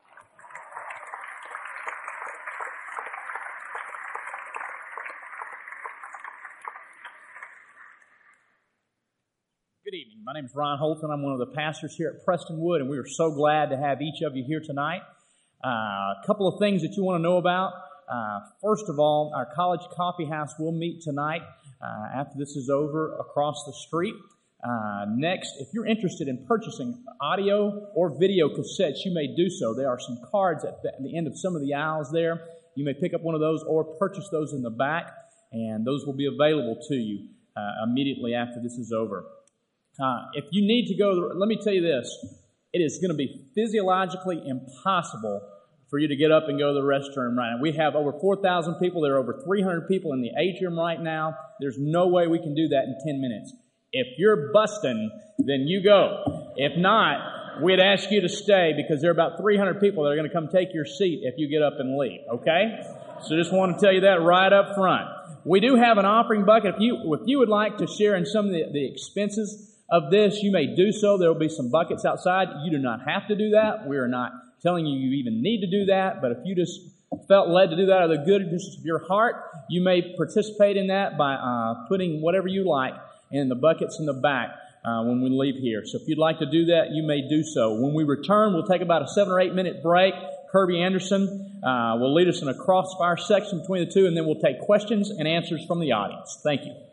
Good evening. My name is Ron Holton. I'm one of the pastors here at Prestonwood, and we are so glad to have each of you here tonight. Uh, a couple of things that you want to know about. Uh, first of all, our College Coffee House will meet tonight uh, after this is over across the street. Uh, next, if you're interested in purchasing audio or video cassettes, you may do so. There are some cards at the, at the end of some of the aisles there. You may pick up one of those or purchase those in the back, and those will be available to you uh, immediately after this is over. Uh, if you need to go, let me tell you this. It is going to be physiologically impossible for you to get up and go to the restroom right now. We have over four thousand people. There are over three hundred people in the atrium right now. There's no way we can do that in ten minutes. If you're busting, then you go. If not, we'd ask you to stay because there are about three hundred people that are going to come take your seat if you get up and leave, okay? So just want to tell you that right up front. We do have an offering bucket. If you, if you would like to share in some of the, the expenses of this, you may do so. There will be some buckets outside. You do not have to do that. We are not telling you you even need to do that. But if you just felt led to do that out of the goodness of your heart, you may participate in that by uh, putting whatever you like in the buckets in the back uh, when we leave here. So if you'd like to do that, you may do so. When we return, we'll take about a seven or eight minute break. Kirby Anderson uh, will lead us in a crossfire section between the two, and then we'll take questions and answers from the audience. Thank you.